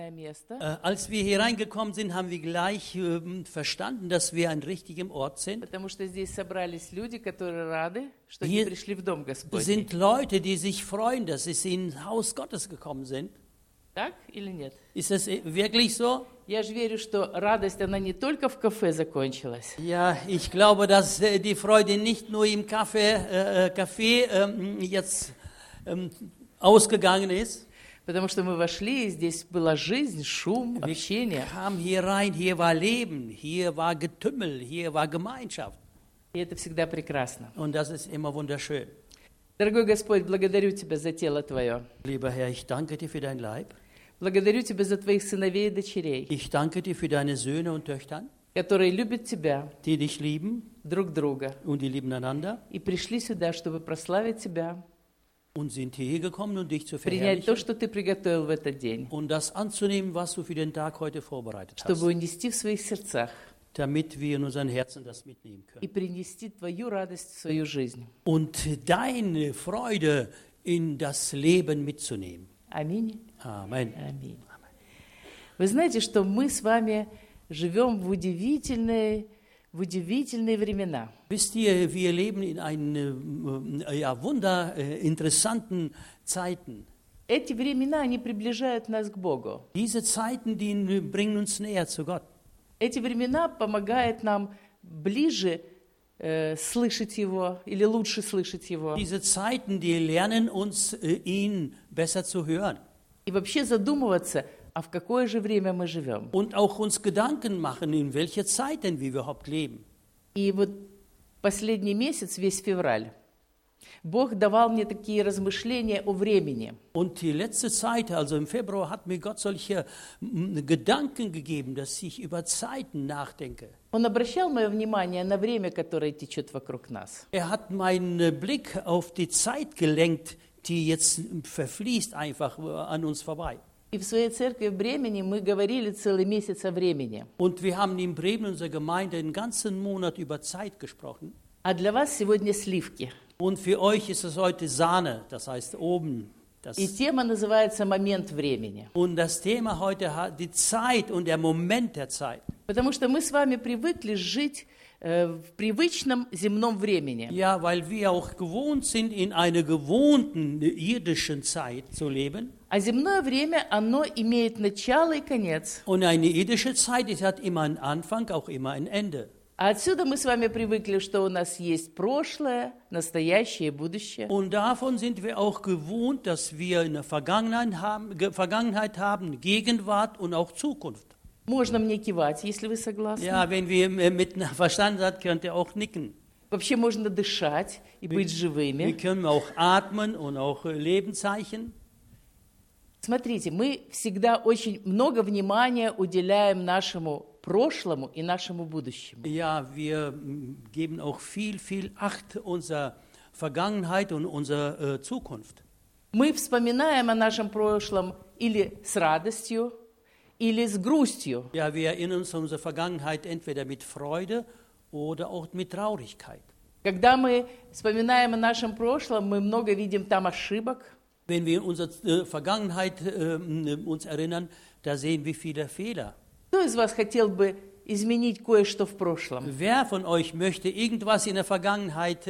правильное место, Als wir hier reingekommen sind, haben wir gleich verstanden, dass wir an richtigem Ort sind. потому что здесь собрались люди, которые рады, что Hier они пришли в Дом Господень. Sind Leute, die sich freuen, dass sie ins Haus Gottes gekommen sind. Так или нет? Ist das wirklich so? Я же верю, что радость, она не только в кафе закончилась. Ja, ich glaube, dass die Freude nicht nur im Café jetzt ausgegangen ist. Потому что мы вошли, и здесь была жизнь, шум, Wir общение. kamen hier rein, hier war Leben, hier war Getümmel, hier war Gemeinschaft. И это всегда прекрасно. Und das ist immer wunderschön. Дорогой Господь, благодарю Тебя за тело Твое. Lieber Herr, ich danke dir für dein Leib. Благодарю Тебя за Твоих сыновей и дочерей, Ich danke dir für deine Söhne und Töchter, которые любят Тебя, die dich lieben друг друга, und die lieben einander и пришли сюда, чтобы прославить Тебя, und sind hierher gekommen, um dich zu принять то, verherrlichen что Ты приготовил в этот день, und das anzunehmen, was du für den Tag heute vorbereitet чтобы hast, унести в своих сердцах damit wir in unseren Herzen das mitnehmen и können. принести Твою радость в свою жизнь. Und deine Freude in das Leben mitzunehmen. Аминь. Amen. Аминь. Вы знаете, что мы с вами живем в удивительные времена. Wisst ihr, wir leben in interessanten Zeiten. Эти времена, они приближают нас к Богу. Diese Zeiten, die bringen uns näher zu Gott. Эти времена помогают нам ближе слышать Его или лучше слышать Его. Diese Zeiten, die lernen uns, ihn besser zu hören. И вообще задумываться, а в какое же время мы живем. Und auch uns Gedanken machen, in welcher Zeit denn wir überhaupt leben. И вот последний месяц, весь февраль, Бог давал мне такие размышления о времени. Und die letzte Zeit, also im Februar, hat mir Gott solche Gedanken gegeben, dass ich über Zeiten nachdenke. Он обращал мое внимание на время, которое течет вокруг нас. Hat meinen Blick auf die Zeit gelenkt, die jetzt verfließt einfach an uns vorbei. И в своей церкви в Бремени мы говорили целый месяц о времени. Und wir haben in Bremen, unserer Gemeinde, den ganzen Monat über Zeit gesprochen. А для вас сегодня сливки. Und für euch ist es heute Sahne, das heißt oben. И тема называется «Момент времени». Und das Thema heute hat die Zeit und der Moment der Zeit. Потому что мы с вами привыкли жить в привычном земном времени. Ja, weil wir auch gewohnt sind, in einer gewohnten irdischen Zeit zu leben. А земное время, оно имеет начало и конец. Und eine irdische Zeit, die hat immer einen Anfang, auch immer ein Ende. А отсюда мы с вами привыкли, что у нас есть прошлое, настоящее и будущее. Und davon sind wir auch gewohnt, dass wir eine Vergangenheit haben, Gegenwart und auch Zukunft. Можно мне кивать, если вы согласны. Ja, wenn wir mit Verstand hat, könnt ihr auch nicken. Вообще можно дышать и быть Wir живыми. können auch atmen und auch Lebenszeichen. Смотрите, мы всегда очень много внимания уделяем нашему прошлому и нашему будущему. Ja, wir geben auch viel Acht unserer Vergangenheit und unserer Zukunft. Мы вспоминаем о нашем прошлом или с радостью, или с грустью. Ja, wir erinnern uns an unsere Vergangenheit entweder mit Freude oder auch mit Traurigkeit. Когда мы вспоминаем о нашем прошлом, мы много видим там ошибок. Wenn wir an unsere Vergangenheit uns erinnern, da sehen wir viele Fehler. Кто из вас хотел бы изменить кое-что в прошлом? Wer von euch möchte irgendwas in der Vergangenheit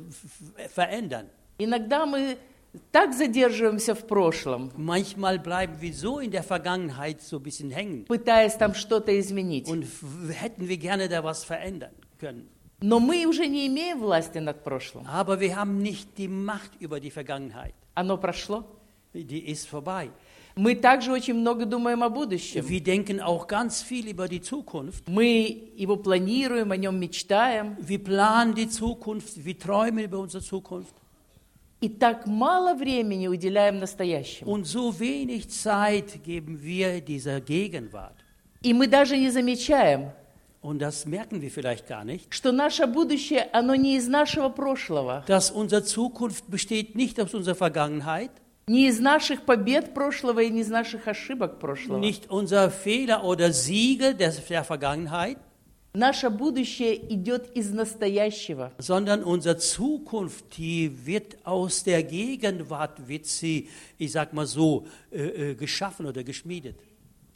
verändern? Иногда мы так задерживаемся в прошлом, Manchmal bleiben wir so in der Vergangenheit so ein bisschen hängen пытаясь там что-то изменить. und hätten wir gerne da was verändern können. Но мы уже не имеем власти над прошлым. Aber wir haben nicht die Macht über die Vergangenheit. Оно прошло. Die ist vorbei. Мы также очень много думаем о будущем. Wir denken auch ganz viel über die Zukunft. Мы его планируем, о нем мечтаем. Wir planen die Zukunft, wir träumen über unsere Zukunft. И так мало времени уделяем настоящему. Und so wenig Zeit geben wir dieser Gegenwart. И мы даже не замечаем, Und das merken wir vielleicht gar nicht, что наше будущее, оно не из нашего прошлого, dass unsere Zukunft besteht nicht aus unserer Vergangenheit, не из наших побед прошлого и не из наших ошибок прошлого. nicht unser Fehler oder Siege der Vergangenheit, Наше будущее идет из настоящего. sondern unsere Zukunft, die wird aus der Gegenwart, wird sie, ich sag mal so, geschaffen oder geschmiedet.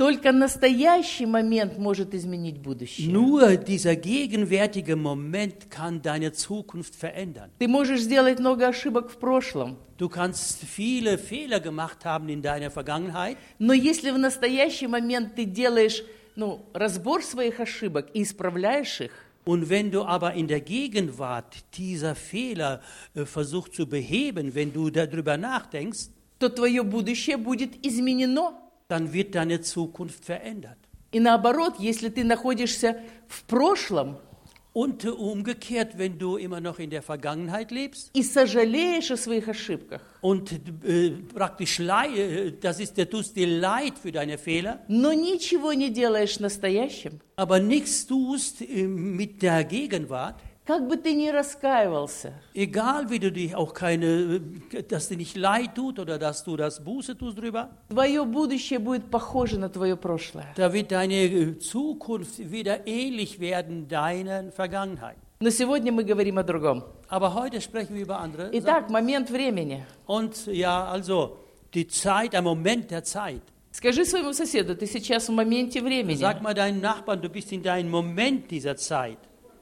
Только настоящий момент может изменить будущее. Nur dieser gegenwärtige Moment kann deine Zukunft verändern. Ты можешь сделать много ошибок в прошлом, Du kannst viele Fehler gemacht haben in deiner Vergangenheit, но если в настоящий момент ты делаешь разбор своих ошибок и исправляешь их, und wenn du aber in der Gegenwart dieser Fehler versuchst zu beheben, wenn du darüber nachdenkst, то твое будущее будет изменено. dann wird deine Zukunft verändert. И наоборот, если ты находишься в прошлом Und umgekehrt, wenn du immer noch in der Vergangenheit lebst и сожалеешь о своих ошибках, und praktisch du tust dir leid für deine Fehler, но ничего не делаешь в настоящем, aber nichts tust mit der Gegenwart, как бы ты ни раскаивался, egal wie du dich auch dass dir nicht leid tut oder dass du das Buße tust drüber, твое будущее будет похоже на твое прошлое. da wird deine Zukunft wieder ähnlich werden deiner Vergangenheit. Но сегодня мы говорим о другом. Aber heute sprechen wir über andere Sachen. Итак, момент времени. Und ja, also die Zeit, der Moment der Zeit. Скажи своему соседу, ты сейчас в моменте времени. Sag mal deinen Nachbarn, du bist in deinem Moment dieser Zeit.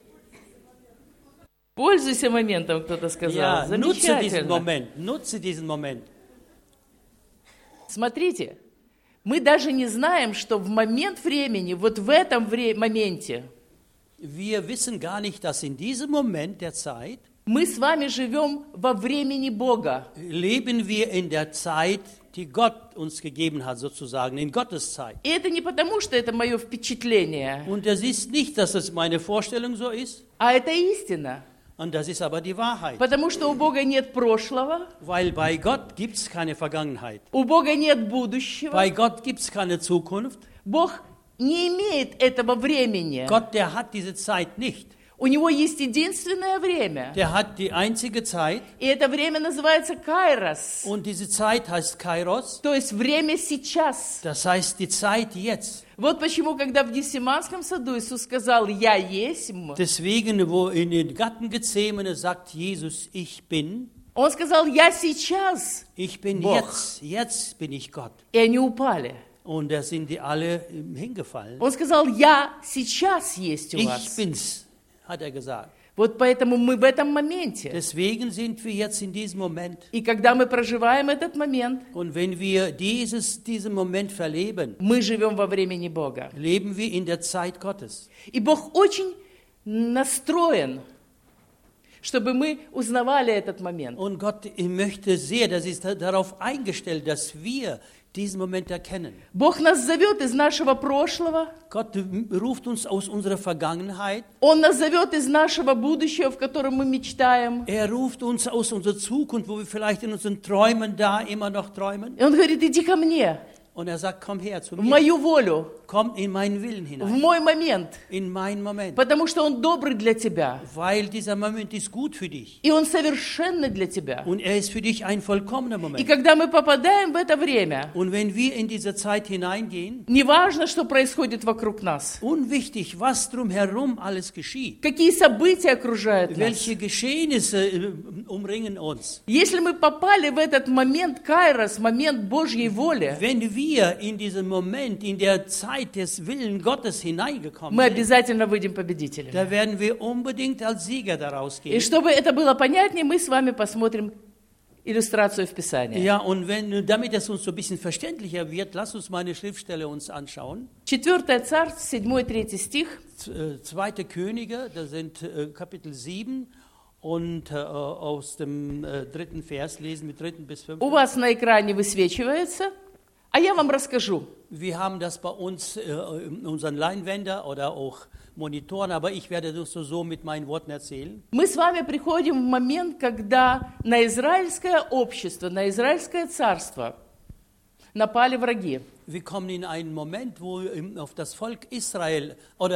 Пользуйся моментом, кто-то сказал. Ja, Замечательно. nutze diesen Moment. Смотрите, мы даже не знаем, что в момент времени, вот в этом моменте, Wir wissen gar nicht, dass in diesem Moment der Zeit мы с вами живем во времени Бога. leben wir in der Zeit, die Gott uns gegeben hat, sozusagen, in Gottes Zeit. И это не потому, что это мое впечатление, Und das ist nicht, dass es meine Vorstellung so ist, а это истина. und das ist aber die Wahrheit. Потому что у Бога нет прошлого, Weil bei Gott gibt es keine Vergangenheit. у Бога нет будущего. Bei Gott gibt es keine Zukunft. Бог не имеет этого времени. Gott, der hat diese Zeit nicht. У него есть единственное время. Der hat die einzige Zeit, И это время называется Кайрос. und diese Zeit heißt Kairos. То есть время сейчас. Das heißt die Zeit jetzt. Вот почему, когда в Гефсиманском саду Иисус сказал «Я есмь», Deswegen, wo in den Garten Gethsemane sagt Jesus, ich bin Он сказал «Я сейчас». Бог. jetzt bin ich Gott. И они упали. Und da sind die alle hingefallen. Он сказал «Я сейчас есть у Ich вас». bin's, hat er gesagt. Вот поэтому мы в этом моменте. Deswegen sind wir jetzt in diesem Moment. И когда мы проживаем этот момент, Und wenn wir diesen Moment verleben, мы живем во времени Бога. leben wir in der Zeit Gottes. И Бог очень настроен, чтобы мы узнавали этот момент. Und Gott möchte sehr, das ist darauf eingestellt, dass wir diesen Moment erkennen. Бог нас зовет из нашего прошлого, Gott ruft uns aus unserer Vergangenheit. Он нас зовет из нашего будущего, в котором мы мечтаем. Ruft uns aus unserer Zukunft, wo wir vielleicht in unseren Träumen da immer noch träumen. И Он говорит, иди ко мне, Und sagt, komm her zu в mir. мою волю, Komm in meinen Willen в hinein. мой момент, In meinen Moment. потому что Он добрый для тебя, Weil dieser Moment ist gut für dich. и Он совершенный для тебя. Und ist für dich ein vollkommener И Moment. когда мы попадаем в это время, Und wenn wir in diese Zeit hineingehen, неважно, что происходит вокруг нас, unwichtig, was drumherum alles geschieht, какие события окружают нас, welche Geschehnisse umringen uns. если мы попали в этот момент Кайрос, момент Божьей воли, Wenn wir in diesem Moment, in der Zeit des Willens Gottes hineingekommen мы sind, обязательно выйдем победителями. da werden wir unbedingt als Sieger daraus И gehen. чтобы это было понятнее, мы с вами посмотрим иллюстрацию в Писании. Ja, und damit es uns so ein bisschen verständlicher wird, lass uns mal eine Schriftstelle uns anschauen. 4 Царств, 7-3 стих. 2. Könige, das sind Kapitel 7 und aus dem 3. Vers lesen wir 3. bis 5. У вас на экране высвечивается, а я вам расскажу. Wir haben das bei uns in unseren Leinwänden oder auch Monitoren, aber ich werde das so mit meinen Worten erzählen. Мы с вами приходим в момент, когда на израильское общество, на израильское царство напали враги. Wir kommen in einen Moment, wo auf das Volk Israel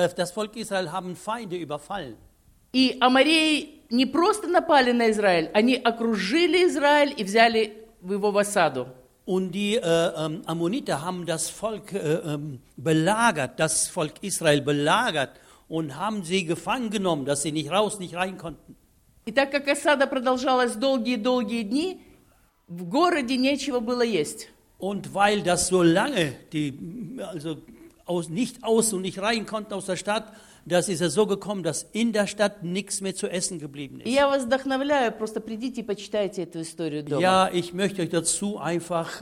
haben Feinde überfallen. И амореи не просто напали на Израиль, они окружили Израиль и взяли его в осаду. Und die Ammoniter haben das Volk belagert, das Volk Israel belagert und haben sie gefangen genommen, dass sie nicht rein konnten. И так как осада продолжалась долгие-долгие дни, в городе нечего было есть. Und weil das so lange nicht aus und nicht rein konnten aus der Stadt, das ist es so gekommen, dass in der Stadt nichts mehr zu essen geblieben И ist. я вас вдохновляю, просто придите и почитайте эту историю дома. Ja, ich möchte euch dazu einfach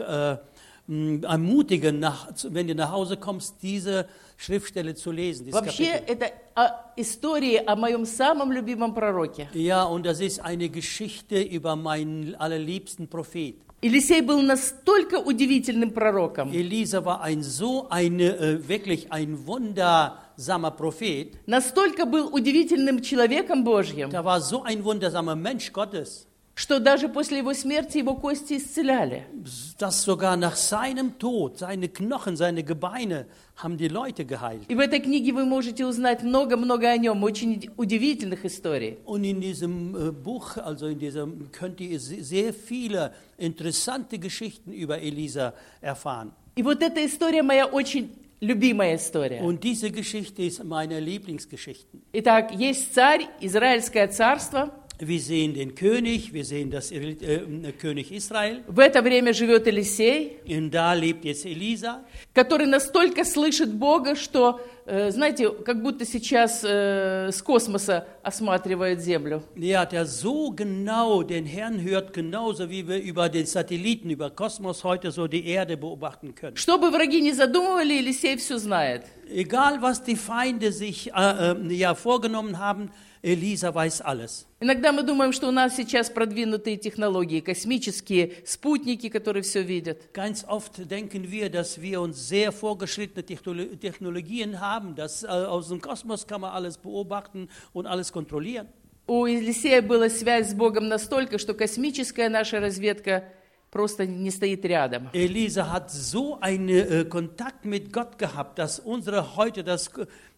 ermutigen, wenn ihr nach Hause kommst, diese Schriftstelle zu lesen. Dieses Вообще, Kapitel. это история о моем самом любимом пророке. Ja, und das ist eine Geschichte über meinen allerliebsten Prophet. Елисей был настолько удивительным пророком, Elisa war wirklich ein wundersamer Prophet. настолько был удивительным человеком Божьим, Da war so ein wundersamer Mensch Gottes, что даже после его смерти его кости исцеляли. dass sogar nach seinem Tod seine Knochen, seine Gebeine haben die Leute geheilt. И в этой книге вы можете узнать много-много о нем, очень удивительных историй. Und in diesem Buch, könnt ihr sehr viele interessante Geschichten über Elisa erfahren. И вот эта история моя очень любимая история. Und diese Geschichte ist meine Lieblingsgeschichte. Итак, есть царь, Израильское царство. Wir sehen den König, wir sehen das König Israel. В это время живет Елисей, Und da lebt jetzt Elisa. который настолько слышит Бога, что, знаете, как будто сейчас с космоса осматривает землю. Ja, der so genau den Herrn hört, genauso wie wir über den Satelliten, über Kosmos heute so die Erde beobachten können. Что бы враги ни задумывали, Елисей все знает. Egal, was die Feinde sich vorgenommen haben, Elisa weiß alles. Иногда мы думаем, что у нас сейчас продвинутые технологии, космические спутники, которые все видят. Ganz oft denken wir, dass wir uns sehr vorgeschrittene Technologien haben, dass aus dem Kosmos kann man alles beobachten und alles kontrollieren. У Елисея была связь с Богом настолько, что космическая наша разведка просто не стоит рядом. Elisa hat so einen Kontakt mit Gott gehabt, dass unsere heute das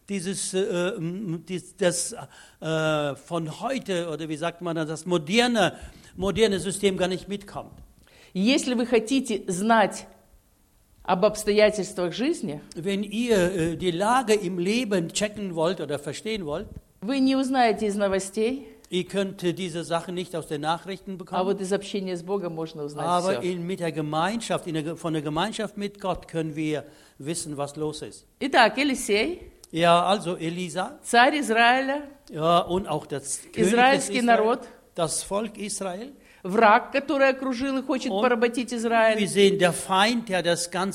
von heute, oder wie sagt man das moderne System gar nicht mitkommt. Если вы хотите знать об обстоятельствах жизни, Wenn ihr die Lage im Leben checken wollt oder verstehen wollt, вы не узнаете из новостей, ihr könnt diese Sachen nicht aus den Nachrichten а bekommen, вот из общения с Богом можно узнать aber все. mit der Gemeinschaft, von der Gemeinschaft mit Gott können wir wissen, was los ist. Итак, Елисей, Ja, also Elisa, царь Израиля, ja, und auch das König des израильский Israel, народ, das Volk Israel. враг, который окружил и хочет Und поработить Wir Израиль. sehen der Feind, der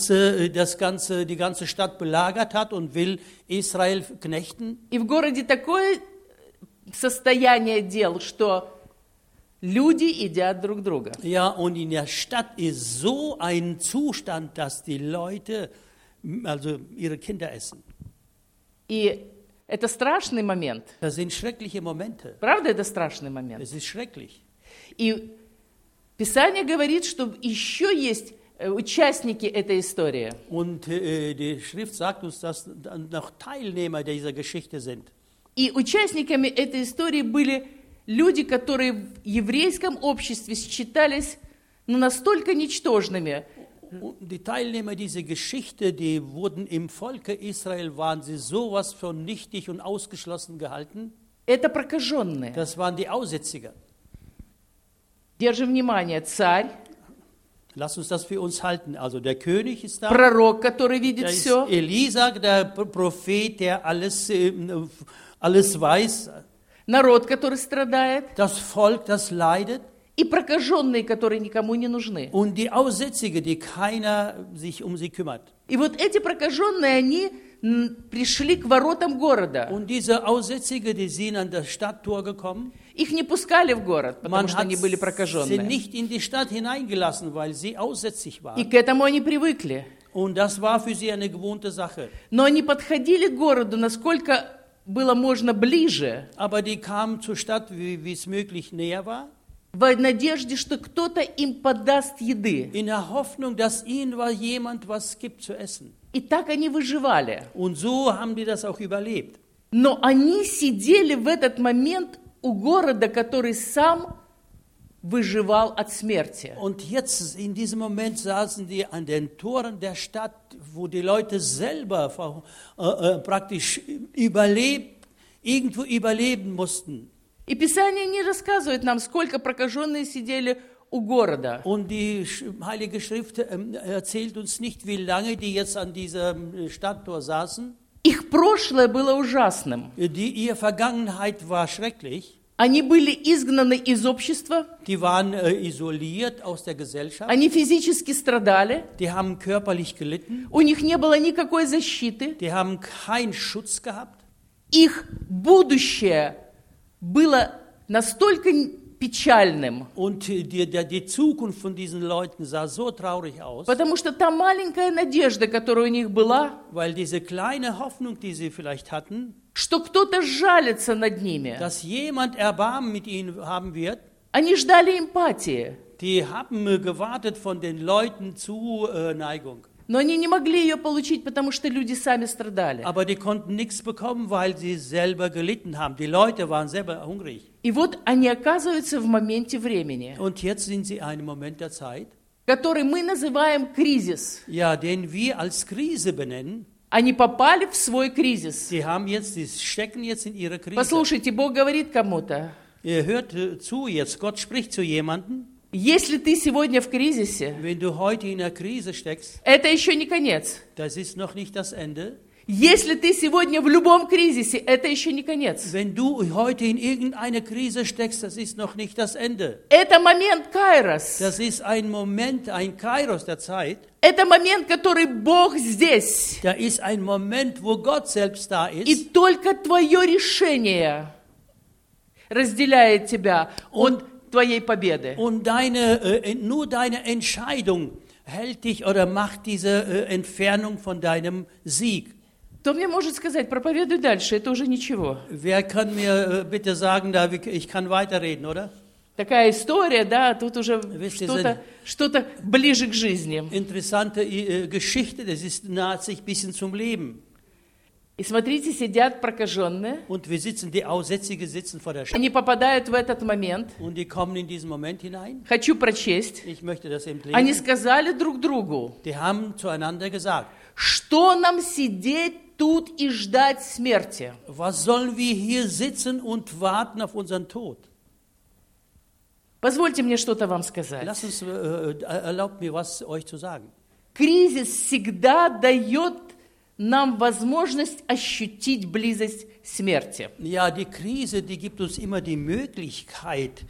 die ganze Stadt belagert hat und will Israel knechten. И в городе такое состояние дел, что люди едят друг друга. Ja, und in der Stadt ist so ein Zustand, dass die Leute ihre Kinder essen. И это страшный момент. Das sind schreckliche Momente. Правда, это страшный момент? Es ist schrecklich. И Писание говорит, что еще есть участники этой истории. Und die Schrift sagt uns, dass noch Teilnehmer dieser Geschichte sind. И участниками этой истории были люди, которые в еврейском обществе считались настолько ничтожными. Die Teilnehmer dieser Geschichte, die wurden im Volke Israel, waren sie sowas von nichtig und ausgeschlossen gehalten. Это прокаженные. Das waren die Aussätziger. Держи внимание, царь, Lass uns das für uns halten. Also der König ist da. пророк, который видит Da ist все, Elisa, der Prophet, der alles weiß. народ, который страдает, Das Volk, das leidet. и прокаженные, которые никому не нужны. Und die Aussätzige, die keiner sich um sie kümmert. И вот эти прокаженные, они пришли к воротам города. Und diese Aussätzige, die sind an das Stadttor gekommen. Их не пускали в город, потому Man что hat они были sie прокаженные. nicht in die Stadt hineingelassen, weil sie aussätzig И waren. к этому они привыкли. Und das war für sie eine gewohnte Sache. Но они подходили к городу, насколько было можно ближе, Aber die kamen zur Stadt, wie es möglich näher war, в надежде, что кто-то им подаст еды. in der Hoffnung, dass ihnen jemand was gibt zu essen. И так они выживали. Und so haben die das auch überlebt. Но они сидели в этот момент у города, который сам выживал от смерти. Und jetzt, in diesem Moment, saßen die an den Toren der Stadt, wo die Leute selber praktisch irgendwo überleben mussten. И Писание не рассказывает нам, сколько прокаженные сидели у города. Und die Heilige Schrift erzählt uns nicht, wie lange die jetzt an diesem Stadttor saßen. Их прошлое было ужасным. Ihre Vergangenheit war schrecklich. Они были изгнаны из общества, Die waren isoliert aus der Gesellschaft. они физически страдали, Die haben körperlich gelitten. у них не было никакой защиты, Die haben keinen Schutz gehabt. их будущее было настолько печальным, Und die Zukunft von diesen Leuten sah so traurig aus, потому что та маленькая надежда, которая у них была, weil diese kleine Hoffnung, die sie vielleicht hatten, что кто-то жалится над ними, dass jemand Erbarmen mit ihnen haben wird, они ждали эмпатии, die haben gewartet von den Leuten Zuneigung. но они не могли ее получить, потому что люди сами страдали. Aber die konnten nichts bekommen, weil sie selber gelitten haben. Die Leute waren selber hungrig. И вот они оказываются в моменте времени, Und jetzt sind sie in einem Moment der Zeit, который мы называем кризис. ja, den wir als Krise benennen. Они попали в свой кризис. Sie stecken jetzt in ihre Krise. Послушайте, Бог говорит кому-то, Ihr hört zu jetzt, Gott spricht zu jemandem. если ты сегодня в кризисе, Wenn du heute in der Krise steckst, это еще не конец. das ist noch nicht das Ende. Если ты сегодня в любом кризисе, это еще не конец. Wenn du heute in irgendeine Krise steckst, das ist noch nicht das Ende. Это момент Кайрос. Das ist ein Moment, ein Kairos der Zeit. Это момент, который Бог здесь. Da ist ein Moment, wo Gott selbst da И ist. только твое решение разделяет тебя от твоей победы. Und nur deine Entscheidung hält dich oder macht diese Entfernung von deinem Sieg. Кто мне может сказать, проповедуй дальше, это уже ничего. Wer kann mir bitte sagen, ich kann weiterreden, oder? Такая история, да, тут уже Wisst ihr, что-то ближе к жизни. Interessante Geschichte, das naht sich ein bisschen zum Leben. И смотрите, сидят прокаженные, Und die Aussätzige sitzen vor der Stadt они попадают в этот момент. und die kommen in diesen Moment hinein. Хочу прочесть. Ich möchte das eben Они lesen. сказали друг другу, Die haben zueinander gesagt, что нам сидеть тут и ждать смерти? was sollen wir hier sitzen und warten auf unseren Tod? Позвольте мне что-то вам сказать. Erlaubt mir, was euch zu sagen. Кризис всегда дает нам возможность ощутить близость смерти. Ja, die Krise, die gibt uns immer die Möglichkeit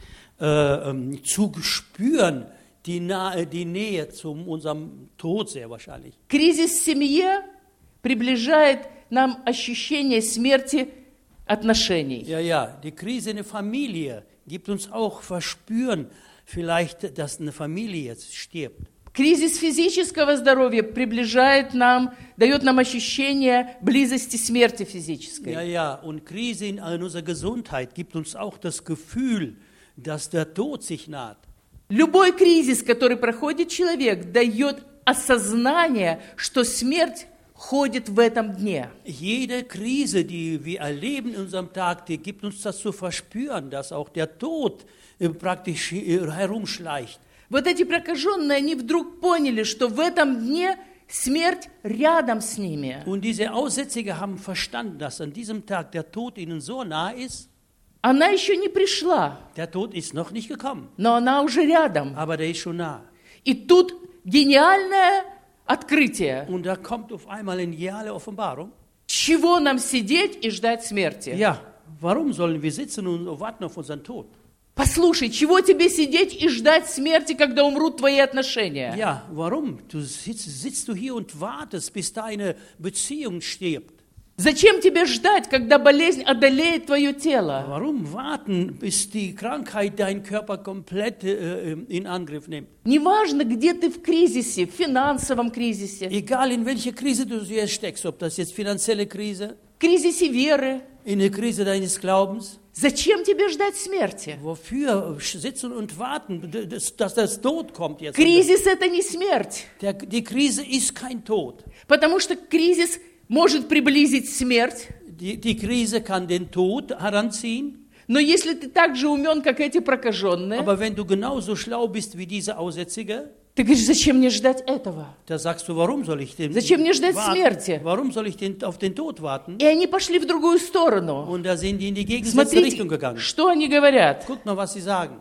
zu spüren, die Nähe zu unserem Tod sehr wahrscheinlich. Кризис в семье приближает нам ощущение смерти отношений. Ja, die Krise in der Familie gibt uns auch verspüren, vielleicht, dass eine Familie jetzt stirbt. Кризис физического здоровья приближает нам, дает нам ощущение близости смерти физической. Ja, und Krise in unserer Gesundheit gibt uns auch das Gefühl, dass der Tod sich naht. Любой кризис, который проходит человек, дает осознание, что смерть ходит в этом дне. Jede Krise, die wir erleben in unserem Tag, die gibt uns das zu verspüren, dass auch der Tod praktisch herumschleicht. Вот эти прокаженные, они вдруг поняли, что в этом дне смерть рядом с ними. Und diese Aussätzige haben verstanden, dass an diesem Tag der Tod ihnen so nah ist. Она еще не пришла, Der Tod ist noch nicht gekommen, но она уже рядом. aber der ist schon nah. И тут гениальное открытие. Und da kommt auf einmal eine geniale Offenbarung. Чего нам сидеть и ждать смерти? Ja, warum sollen wir sitzen und warten auf unseren Tod? Послушай, чего тебе сидеть и ждать смерти, когда умрут твои отношения? Ja, warum? Sitzt du hier und wartest, bis deine Beziehung stirbt? Зачем тебе ждать, когда болезнь одолеет твое тело? Warum warten, bis die Krankheit deinen Körper komplett in Angriff nimmt? Неважно, где ты в кризисе, в финансовом кризисе, Egal in welche Krise du jetzt steckst, ob das jetzt finanzielle Krise, в кризисе веры. in der Krise deines Glaubens. Зачем тебе ждать смерти? Wofür sitzen und warten, dass das Tod kommt jetzt? Кризис – это не смерть, Die Krise ist kein Tod. потому что кризис может приблизить смерть. Die Krise kann den Tod heranziehen. Но если ты так же умен, как эти прокаженные, Aber wenn du genauso schlau bist wie diese Aussätzige, ты говоришь, зачем мне ждать этого? da sagst du, warum soll ich Зачем мне ждать смерти? Warum soll ich auf den Tod warten? И они пошли в другую сторону. Und da sind die in die gegensätzliche Richtung Смотрите, gegangen. что они говорят. Guck mal, was sie sagen.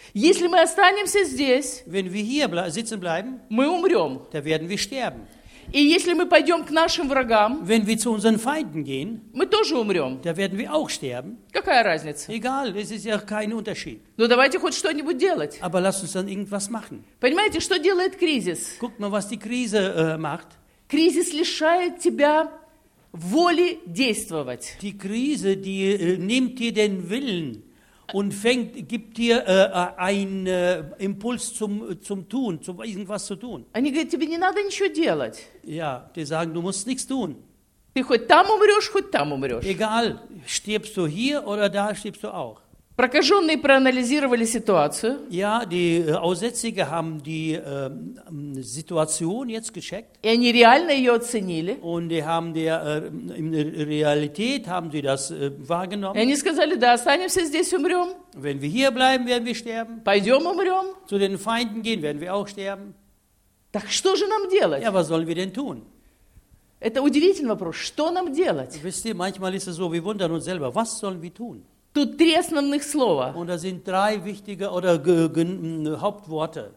Если мы останемся здесь, Wenn wir hier sitzen bleiben, мы умрем. da werden wir sterben. И если мы пойдем к нашим врагам, Wenn wir zu unseren Feinden gehen, мы тоже умрем. da werden wir auch sterben. Какая разница? Egal, es ist ja kein Unterschied. Но давайте хоть что-нибудь делать. Aber lasst uns dann irgendwas machen. Понимаете, что делает кризис? Guckt mal, was die Krise macht. Кризис лишает тебя воли действовать. Die Krise, die nimmt dir den Willen und gibt dir einen Impuls zum Tun, zum irgendwas zu tun. Они говорят, тебе не надо ничего делать. Ja, die sagen, du musst nichts tun. Ты хоть там умрешь, хоть там умрешь. Egal, stirbst du hier oder da stirbst du auch. Прокаженные проанализировали ситуацию. Ja, die Aussätzige haben die Situation jetzt gecheckt И они реально ее оценили. und die haben in der Realität haben sie das И wahrgenommen. они сказали, да, останемся здесь, умрем. Wenn wir hier bleiben, werden wir sterben. Пойдем, умрем. Zu den Feinden gehen, werden wir auch sterben. Так что же нам делать? Ja, was sollen wir denn tun? Это удивительный вопрос. Что нам делать? Wisst ihr, manchmal ist es so, wir wundern uns selber, was sollen wir tun? Тут три основных слова. Und da sind drei wichtige oder Hauptworte.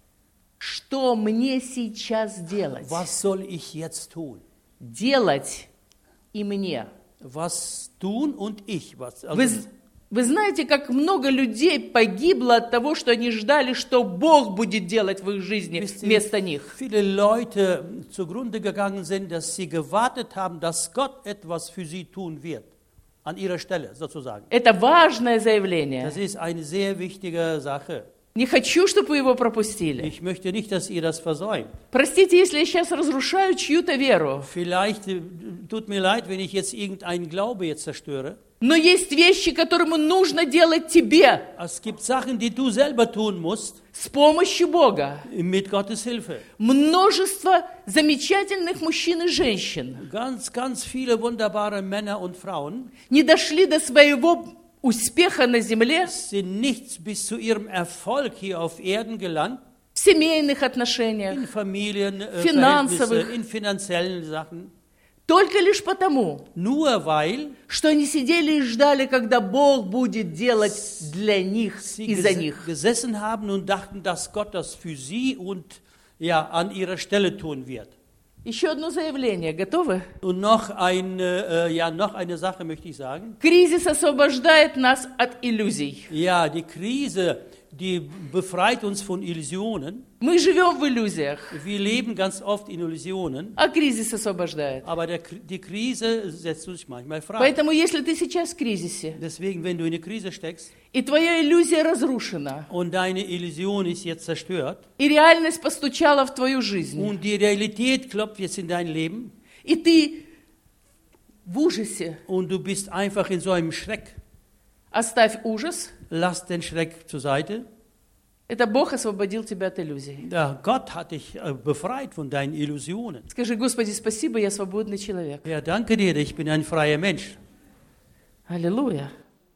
Что мне сейчас делать? Was soll ich jetzt tun? Делать и мне. Was tun und ich? Вы знаете, как много людей погибло от того, что они ждали, что Бог будет делать в их жизни вместо них. Viele Leute zugrunde gegangen sind, dass sie gewartet haben, dass Gott etwas für sie tun wird. An ihrer Stelle sozusagen. Это важное заявление. Das ist eine sehr wichtige Sache. Не хочу, чтобы вы его пропустили. Ich möchte nicht, dass ihr das versäumt. Простите, если я сейчас разрушаю чью-то веру. Vielleicht tut mir leid, wenn ich jetzt irgendeinen Glaube jetzt zerstöre. Но есть вещи, которые нужно делать тебе Es gibt Sachen, die du selber tun musst, с помощью Бога. mit Gottes Hilfe. Множество замечательных мужчин и женщин Ganz viele wunderbare Männer und Frauen не дошли до своего успеха на земле sind nicht bis zu ihrem Erfolg hier auf Erden gelangt, в семейных отношениях, in Familienverhältnissen, Финансовых. in finanziellen Sachen, только лишь потому, nur weil что они сидели и ждали, когда Бог будет делать для них sie и за них. gesessen haben und dachten, dass Gott das für sie und ja, an ihrer Stelle tun wird. Еще одно заявление. Готовы? Und noch eine Sache möchte ich sagen. Кризис освобождает нас от иллюзий. Ja, die Krise, die befreit uns von Illusionen. Мы живем в иллюзиях, Wir leben ganz oft in Illusionen, а кризис освобождает. aber die Krise setzt uns manchmal frei. Поэтому, если ты сейчас в кризисе, Deswegen, wenn du in eine Krise steckst и твоя иллюзия разрушена, und deine Illusion ist jetzt zerstört и реальность постучала в твою жизнь, und die Realität klopft jetzt in dein Leben и ты в ужасе, und du bist einfach in so einem Schreck, оставь ужас. lass den Schreck zur Seite. Это Бог освободил тебя от иллюзий. Ja, Gott hat dich befreit von deinen Illusionen. Скажи, Господи, спасибо, я свободный человек. Ja, danke dir, ich bin ein freier Mensch. Аллилуйя.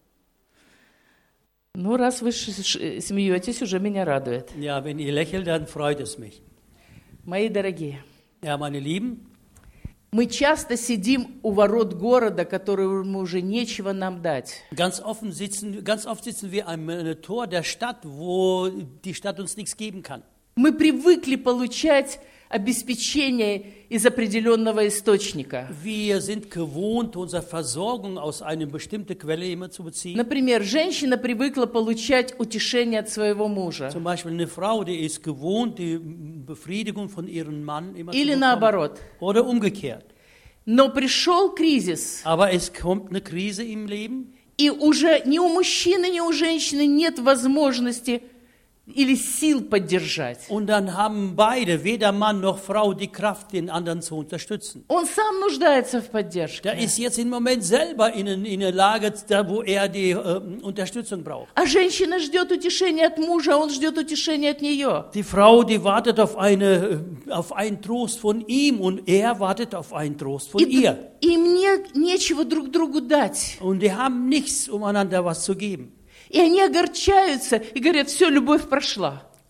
Ну, раз вы смеетесь, уже меня радует. Ja, wenn ihr lächelt, dann freut es mich. Мои дорогие, Ja, meine Lieben, мы часто сидим у ворот города, которому уже нечего нам дать. ganz oft sitzen wir am Tor der Stadt, wo die Stadt uns nichts geben kann. Мы привыкли получать обеспечение из определенного источника. Wir sind gewohnt, unsere Versorgung aus einer bestimmten Quelle immer zu beziehen. Например, женщина привыкла получать утешение от своего мужа. Zum Beispiel eine Frau, die ist gewohnt, die Befriedigung von ihrem Mann immer Или zu bekommen. наоборот. Oder umgekehrt. Но пришел кризис, Aber es kommt eine Krise im Leben. и уже ни у мужчины, ни у женщины нет возможности или сил поддержать. Und dann haben beide, weder Mann noch Frau, die Kraft, den anderen zu unterstützen. Он сам нуждается в поддержке. Der ist jetzt im Moment selber in einer Lage, da wo er die Unterstützung braucht. А женщина ждет утешения от мужа, а он ждет утешения от нее. Die Frau, die wartet auf einen Trost von ihm und er wartet auf einen Trost von ihr. Им нечего друг другу дать. Und die haben nichts, um einander was zu geben. И они огорчаются и говорят, все, любовь прошла.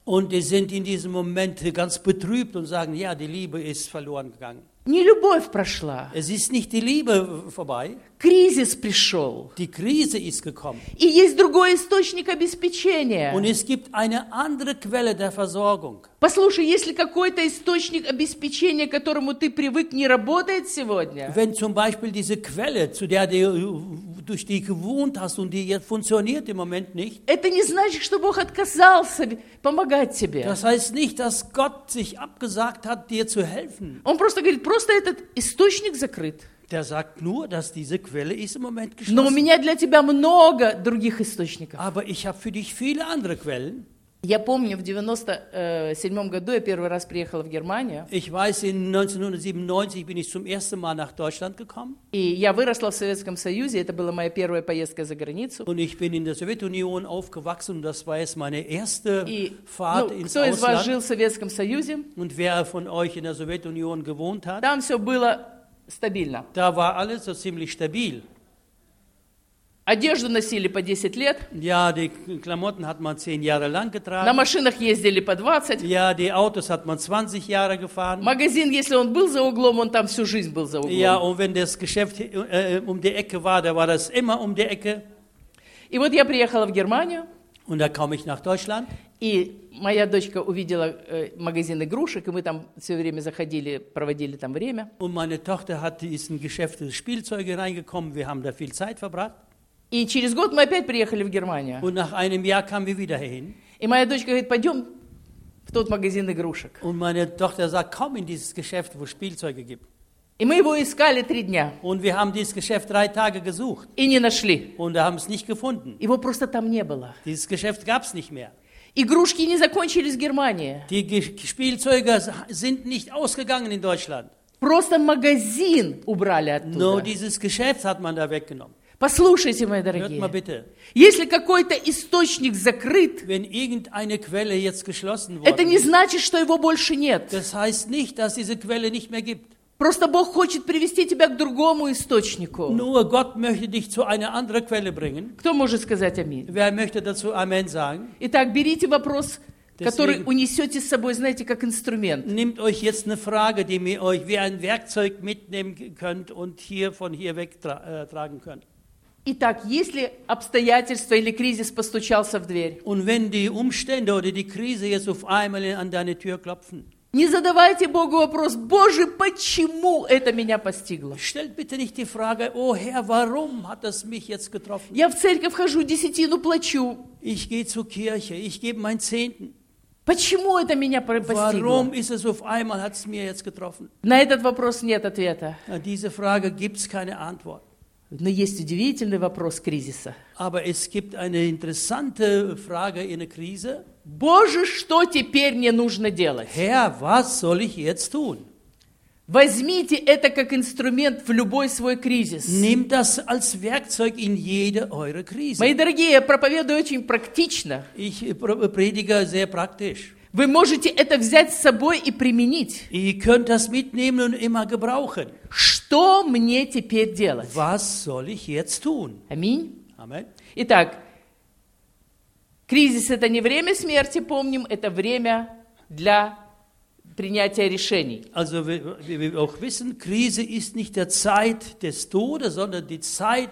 Und die sind in diesem Moment ganz betrübt und sagen, ja, die Liebe ist verloren gegangen. Не любовь прошла, Es ist nicht die Liebe vorbei, кризис пришел. die Krise ist gekommen. И есть другой источник обеспечения. Und es gibt eine andere Quelle der Versorgung. Послушай, если какой-то источник обеспечения, к которому ты привык, не работает сегодня, Wenn zum Beispiel diese Quelle, durch die gewohnt hast und die jetzt funktioniert im Moment nicht, это не значит, что Бог отказался помогать тебе. das heißt nicht, dass Gott sich abgesagt hat, dir zu helfen. Он просто говорит, просто этот источник закрыт. Der sagt nur, dass diese Quelle ist im Moment Но у geschlossen. меня для тебя много других источников. Aber ich habe für dich viele andere Quellen. Я помню, в 97 году я первый раз приехала в Германию, Ich weiß, in 1997 bin ich zum ersten Mal nach Deutschland gekommen. и я выросла в Советском Союзе, это была моя первая поездка за границу. Und ich bin in der Sowjetunion aufgewachsen und das war jetzt meine erste И Fahrt ну, ins кто из вас Ausland. жил в Советском Союзе, Und wer von euch in der Sowjetunion gewohnt hat, там все было стабильно. da war alles so ziemlich stabil. Одежду носили по 10 лет, Ja, die Klamotten hat man 10 Jahre lang на getragen. машинах ездили по 20. Ja, die Autos hat man 20 Jahre gefahren. Магазин, если он был за углом, он там всю жизнь был за Ja, углом. und wenn das Geschäft um die Ecke war, da war das immer um die Ecke. И вот я приехала в Германию, Und da komme ich nach Deutschland. и моя дочка увидела магазин игрушек, и мы там все время заходили, проводили там время. Und meine Tochter ist in ein Geschäft des Spielzeuge reingekommen. Wir haben da viel Zeit verbracht. И через год мы опять приехали в Германию. Und nach einem Jahr kamen wir wieder hin. И моя дочка говорит, пойдем в тот магазин игрушек. Und meine Tochter sagt, komm in dieses Geschäft, wo es Spielzeuge gibt. И мы его искали 3 дня, Und wir haben dieses Geschäft 3 Tage gesucht. и не нашли. Und da haben es nicht gefunden. Его просто там не было. Dieses Geschäft gab es nicht mehr. Игрушки не закончились в Германии. Die Spielzeuge sind nicht ausgegangen in Deutschland. Просто магазин убрали Nur оттуда. dieses Geschäft hat man da weggenommen. Послушайте, мои Hört mal дорогие, bitte, если какой-то источник закрыт, wenn irgendeine Quelle jetzt geschlossen это worden не ist, значит, что его больше нет. das heißt nicht, dass diese Quelle nicht mehr gibt. Просто Бог хочет привести тебя к другому источнику. Nur Gott möchte dich zu einer anderen Quelle bringen. Кто может сказать аминь? Wer möchte dazu Amen sagen? Итак, берите вопрос, который Deswegen- унесете с собой, знаете, как инструмент. Nehmt euch jetzt eine Frage, die ihr euch wie ein Werkzeug mitnehmen könnt und von hier weg tragen könnt. Итак, если обстоятельства или кризис постучался в дверь, Und wenn die Umstände oder die Krise jetzt auf einmal an deine Tür klopfen, не задавайте Богу вопрос, Боже, почему это меня постигло? stellt bitte nicht die Frage, oh Herr, warum hat das mich jetzt getroffen? Я в церковь хожу, десятину плачу. Ich gehe zur Kirche, ich gebe meinen Zehnten. Почему это меня постигло? Warum ist es auf einmal, hat es mir jetzt getroffen? На этот вопрос нет ответа. Na, diese Frage gibt es keine Antwort. Но есть удивительный вопрос кризиса. Aber es gibt eine interessante Frage in der Krise. Боже, что теперь мне нужно делать? Herr, was soll ich jetzt tun? Возьмите это как инструмент в любой свой кризис. Nehmt das als Werkzeug in jede eure Krise. Мои дорогие, я проповедую очень практично. Ich predige sehr praktisch. Вы можете это взять с собой и применить. Ihr könnt das mitnehmen und immer gebrauchen. Что мне теперь делать? Was soll ich jetzt tun? Аминь. Amen. Итак, кризис – это не время смерти, помним, это время для принятия решений. Also wie wir auch wissen, Krise ist nicht die Zeit des Todes, sondern die Zeit,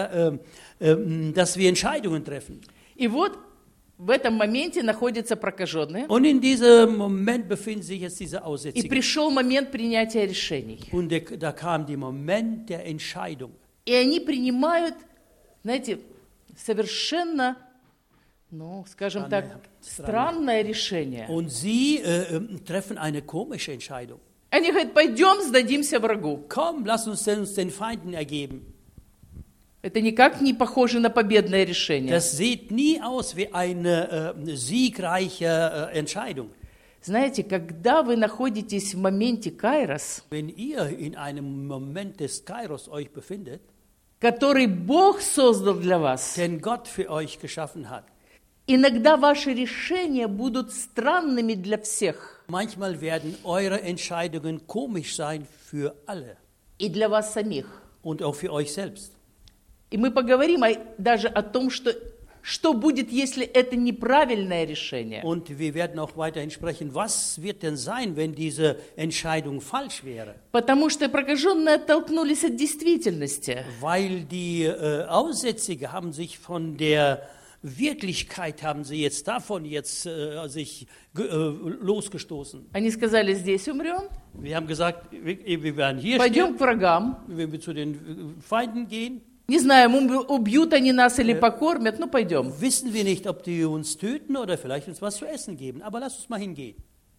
dass wir Entscheidungen treffen. И вот в этом моменте находятся прокаженные, Und in diesem Moment befinden sich jetzt diese и Aussätzigen. пришел момент принятия решений. Und da kam der Moment der Entscheidung. И они принимают, знаете, совершенно, ну, скажем так, странное решение. Und sie treffen eine komische Entscheidung. Они говорят, пойдем сдадимся врагу. Komm, lass uns den Feinden ergeben. Это никак не похоже на победное решение. Das sieht nie aus wie eine siegreiche Entscheidung. Знаете, когда вы находитесь в моменте кайрос, Wenn ihr in einem Moment des Kairos euch befindet, который Бог создал для вас, den Gott für euch geschaffen hat, иногда ваши решения будут странными для всех. manchmal werden eure Entscheidungen komisch sein für alle И для вас самих. und auch für euch selbst. И мы поговорим даже о том, что что будет, если это неправильное решение. Und wir werden auch weiterhin sprechen, was wird denn sein, wenn diese Entscheidung falsch wäre? Потому что прокаженные оттолкнулись от действительности. Weil die Aussätzige haben sich von der Wirklichkeit, haben sie jetzt davon sich losgestoßen. Они сказали, здесь умрем, Wir haben gesagt, wir werden hier пойдем sterben, к врагам. wenn wir zu den Feinden gehen. Не знаем, убьют они нас или покормят, ну пойдем. Wissen wir nicht, ob die uns töten oder vielleicht uns was zu essen geben. Aber lass uns mal hingehen.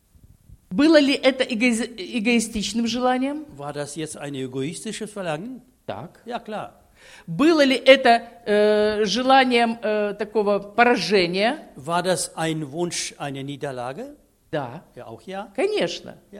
Было ли это эгоистичным желанием? War das jetzt ein egoistisches Verlangen? Так. Ja, klar. Было ли это желанием такого поражения? War das ein Wunsch einer Niederlage? Да, Ja, auch ja. конечно. Ja.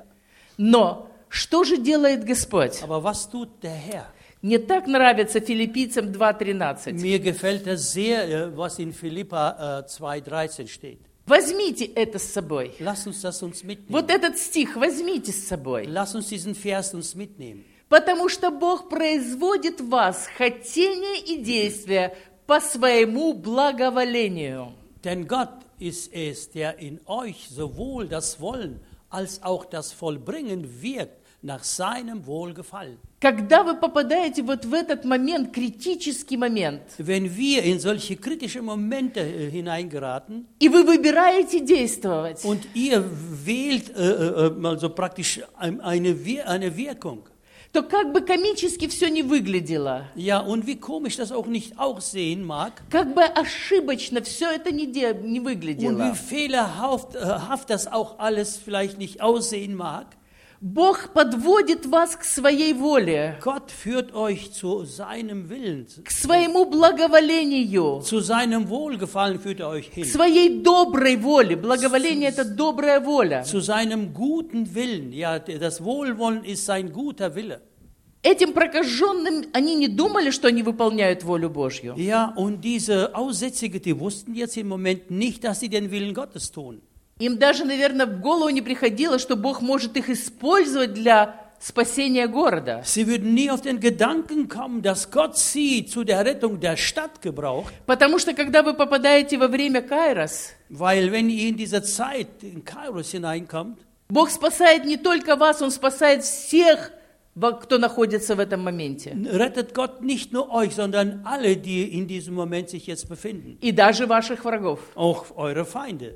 Но что же делает Господь? Aber was tut der Herr? Мне так нравится Филиппийцам 2:13. Mir gefällt das sehr, was in Philippa 2,13 steht. Возьмите это с собой. Lass uns das uns mitnehmen. Вот этот стих возьмите с собой. Lass uns diesen Vers uns mitnehmen. Потому что Бог производит в вас хотение и действия по своему благоволению. Denn Gott ist es, der in euch sowohl das Wollen als auch das Vollbringen wirkt nach seinem Wohlgefallen. Когда вы попадаете вот в этот момент, критический момент, Wenn wir in solche kritische Momente hineingeraten и вы выбираете действовать, und ihr wählt also praktisch eine Wirkung, то как бы комически все не выглядело, ja, und wie komisch das auch nicht aussehen mag как бы ошибочно все это не und wie выглядело, fehlerhaft das auch alles vielleicht nicht aussehen mag, Бог подводит вас к своей воле, Gott führt euch zu seinem Willen, к своему благоволению, zu seinem Wohlgefallen führt er euch к hin, своей доброй воле. Благоволение – это добрая воля. zu seinem guten Willen. Ja, das Wohlwollen ist sein guter Wille. Этим прокаженным они не думали, что они выполняют волю Божью. Ja, und diese Aussätzige, die wussten jetzt im Moment nicht, dass sie den Willen Gottes tun. Им даже, наверное, в голову не приходило, что Бог может их использовать для спасения города. Sie würden nie auf den Gedanken kommen, dass Gott sie zu der Rettung der Stadt gebraucht, Потому что, когда вы попадаете во время Кайрос, weil wenn ihr in dieser Zeit in Kairos hineinkommt, Бог спасает не только вас, Он спасает всех, кто находится в этом моменте. rettet Gott nicht nur euch, sondern alle, die in diesem Moment sich jetzt befinden, И даже ваших врагов. auch eure Feinde.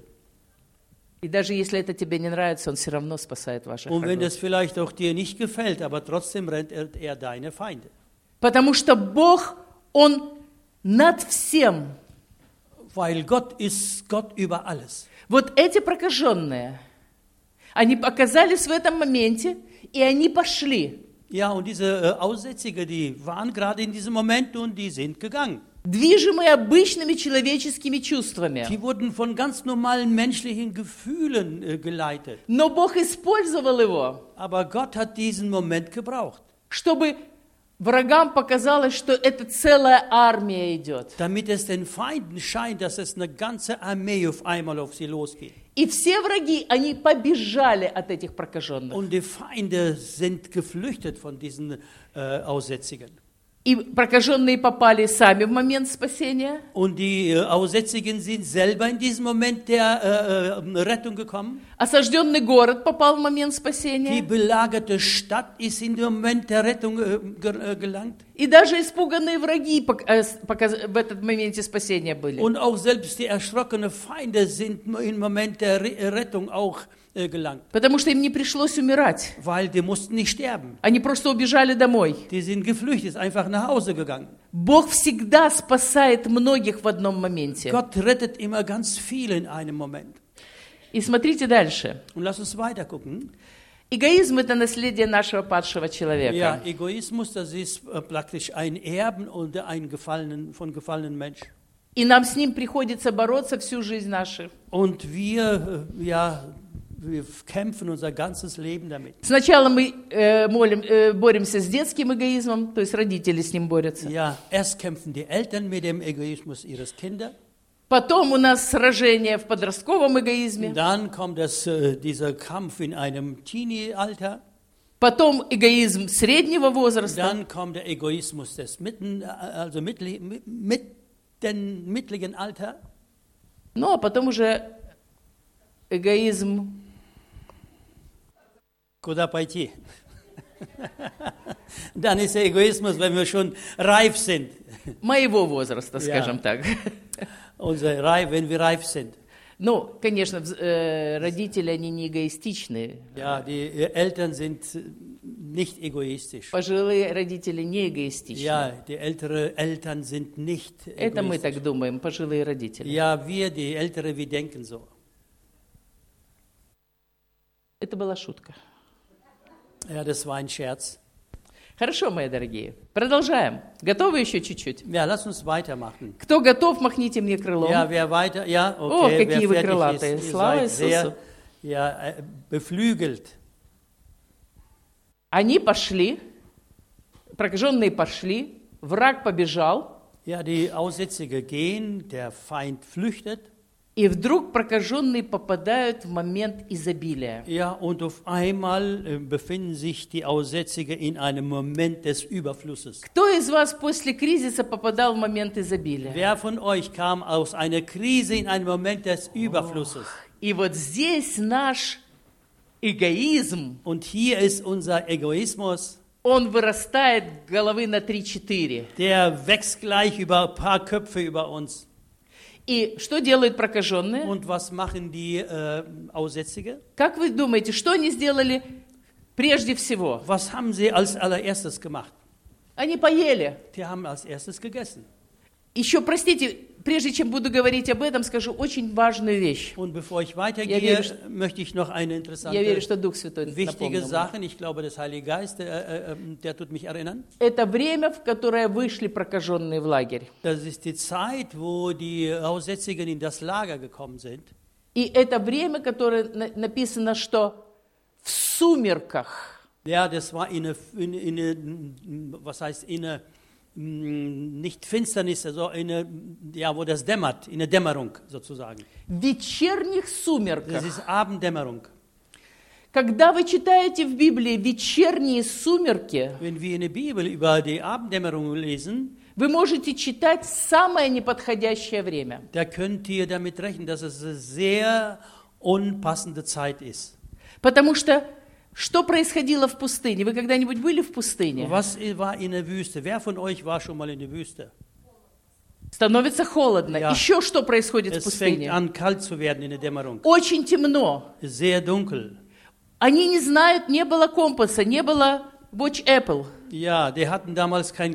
И даже если это тебе не нравится, Он все равно спасает ваших Und wenn врагов. das vielleicht auch dir nicht gefällt, aber trotzdem rettet er deine Feinde. Потому что Бог, Он над всем. Weil Gott ist Gott über alles. Вот эти прокаженные, они оказались в этом моменте, и они пошли. Ja, und diese Aussätzige, die waren gerade in diesem Moment und die sind gegangen. Движимые обычными человеческими чувствами. Die wurden von ganz normalen menschlichen Gefühlen geleitet. Но Бог использовал его, Aber Gott hat diesen Moment gebraucht, чтобы врагам показалось, что это целая армия идет. damit es den Feinden scheint, dass es eine ganze Armee auf einmal auf sie losgeht. И все враги, они побежали от этих прокаженных. Und die Feinde sind geflüchtet von diesen Aussätzigen. И прокаженные попали сами в момент спасения. Und die Aussätzigen sind selber in diesem Moment der Rettung gekommen. Осажденный город попал в момент Die спасения. belagerte Stadt ist in den Moment der Rettung gelangt. И даже испуганные враги в этот моменте спасения были. Und auch selbst die erschrockenen Feinde sind im Moment der Rettung auch gelangt. Потому что им не пришлось умирать. Weil die mussten nicht sterben. Они просто убежали домой. Die sind geflüchtet, einfach nach Hause gegangen. Бог всегда спасает многих в одном моменте. Gott rettet immer ganz viele in einem Moment. И смотрите дальше. Und lass uns weiter gucken. Эгоизм – это наследие нашего падшего Ja, человека. Egoismus, das ist praktisch ein Erben und ein gefallenen Mensch. И нам с ним приходится бороться всю жизнь нашу. Und wir kämpfen unser ganzes Leben damit. Сначала мы боремся с детским эгоизмом, то есть родители с ним борются. Ja, erst kämpfen die Eltern mit dem Egoismus ihres Kinder. Потом у нас сражение в подростковом эгоизме. Dann kommt dieser Kampf in einem Teenie-Alter. Потом эгоизм среднего возраста. Dann kommt der Egoismus des dem mittleren Alter. Ну, а потом уже эгоизм. Куда пойти? Dann ist der Egoismus, wenn wir schon reif sind. Моего возраста, скажем так. Wenn wir reif sind. Ну, конечно, родители, они не эгоистичны. Ja, die Eltern sind nicht egoistisch. Пожилые родители не эгоистичны. Ja, die ältere Eltern sind nicht Это мы egoistisch. так думаем, пожилые родители. Ja, wir, die Ältere, wir denken so. Это была шутка. Ja, das war ein Scherz. Хорошо, мои дорогие. Продолжаем. Готовы еще чуть-чуть? Ja, lass uns weitermachen. Кто готов, махните мне крылом. Ja, wer weiter, ja, О, okay, какие вы wer fertig крылатые. ist, ihr Слава seid sehr Иисусу. Beflügelt. Они пошли, прокаженные пошли, враг побежал, Ja, die Aussätzige gehen, der Feind flüchtet. и вдруг прокаженные попадают в момент изобилия. Ja, und auf einmal befinden sich die Aussätzige in einem Moment des Überflusses. Кто из вас после кризиса попадал в момент изобилия? Wer von euch kam aus einer Krise in einen Moment des Überflusses? И вот здесь наш эгоизм, Und hier ist unser Egoismus, он вырастает головы на 3-4. der wächst gleich über ein paar Köpfe über uns. И что делают прокаженные? Und was machen die Aussätzige? Как вы думаете, что они сделали прежде всего? Was haben sie als allererstes gemacht? Они поели. Die haben als erstes gegessen. Еще, простите, прежде чем буду говорить об этом, скажу очень важную вещь. Und bevor ich weitergehe, Я верю, möchte ich noch eine Я interessante, верю, что Дух Святой wichtige напомнил мне. Sache, ich glaube, der Heilige Geist, der tut mich erinnern. Это время, в которое вышли прокаженные в лагерь. Das ist die Zeit, wo die Aussätzigen in das Lager gekommen sind. И это время, которое написано, что в сумерках. Ja, das war was heißt nicht Finsternis, also ja, wo das dämmert, in der Dämmerung sozusagen. В вечерних Das сумерках. ist Abenddämmerung. Когда вы читаете в Библии вечерние сумерки, Wenn wir in der Bibel über die Abenddämmerung lesen, вы можете читать самое неподходящее время. da könnt ihr damit rechnen, dass es eine sehr unpassende Zeit ist. Потому что происходило в пустыне? Вы когда-нибудь были в пустыне? Was war in der Wüste? Wer von euch war schon mal in der Wüste? Становится холодно. Ja. Еще что происходит в Es fängt пустыне? an, kalt zu werden in der Dämmerung. Очень темно. Sehr dunkel. Они не знают, не было компаса, не было Watch Apple. Ja, die hatten damals keinen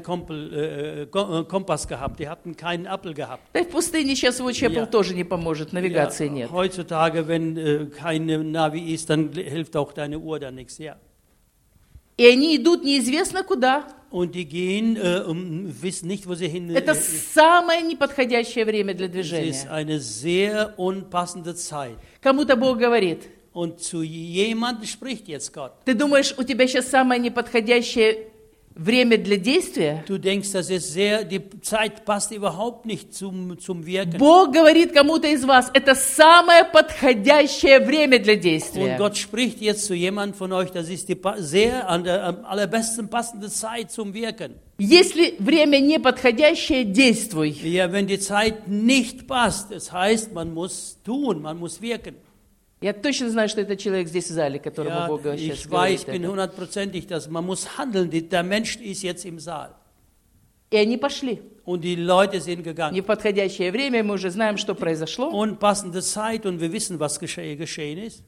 Kompass gehabt, die hatten keinen Apfel gehabt. Да и в пустыне сейчас Watch Apple Ja. тоже не поможет, навигации нет. Heutzutage, wenn kein Navi ist, dann hilft auch deine Uhr dann nichts. Ja. И они идут неизвестно куда. Und die gehen, wissen nicht, wo sie hin. Это самое неподходящее время для Es ist движения. eine sehr unpassende Zeit. Кому-то Бог говорит, Und zu jemandem spricht jetzt Gott. ты думаешь, у тебя сейчас самое неподходящее время для действия? Du denkst, die Zeit passt überhaupt nicht zum Wirken. Бог говорит кому-то из вас, это самое подходящее время для Und действия. Gott spricht jetzt zu jemandem von euch, das ist die am allerbesten passende Zeit zum Wirken. Если время неподходящее, действуй. Ja, wenn die Zeit nicht passt, das heißt, man muss tun, man muss wirken. Я точно знаю, что это человек здесь в зале, которому Ja, Бог сейчас ich говорит weiß, bin это. hundertprozentig, dass man muss handeln. Der Mensch ist jetzt im Saal. И они пошли. Und die Leute sind gegangen. Неподходящее время, мы уже знаем, что произошло. Unpassende Zeit und wir wissen, was geschehen ist.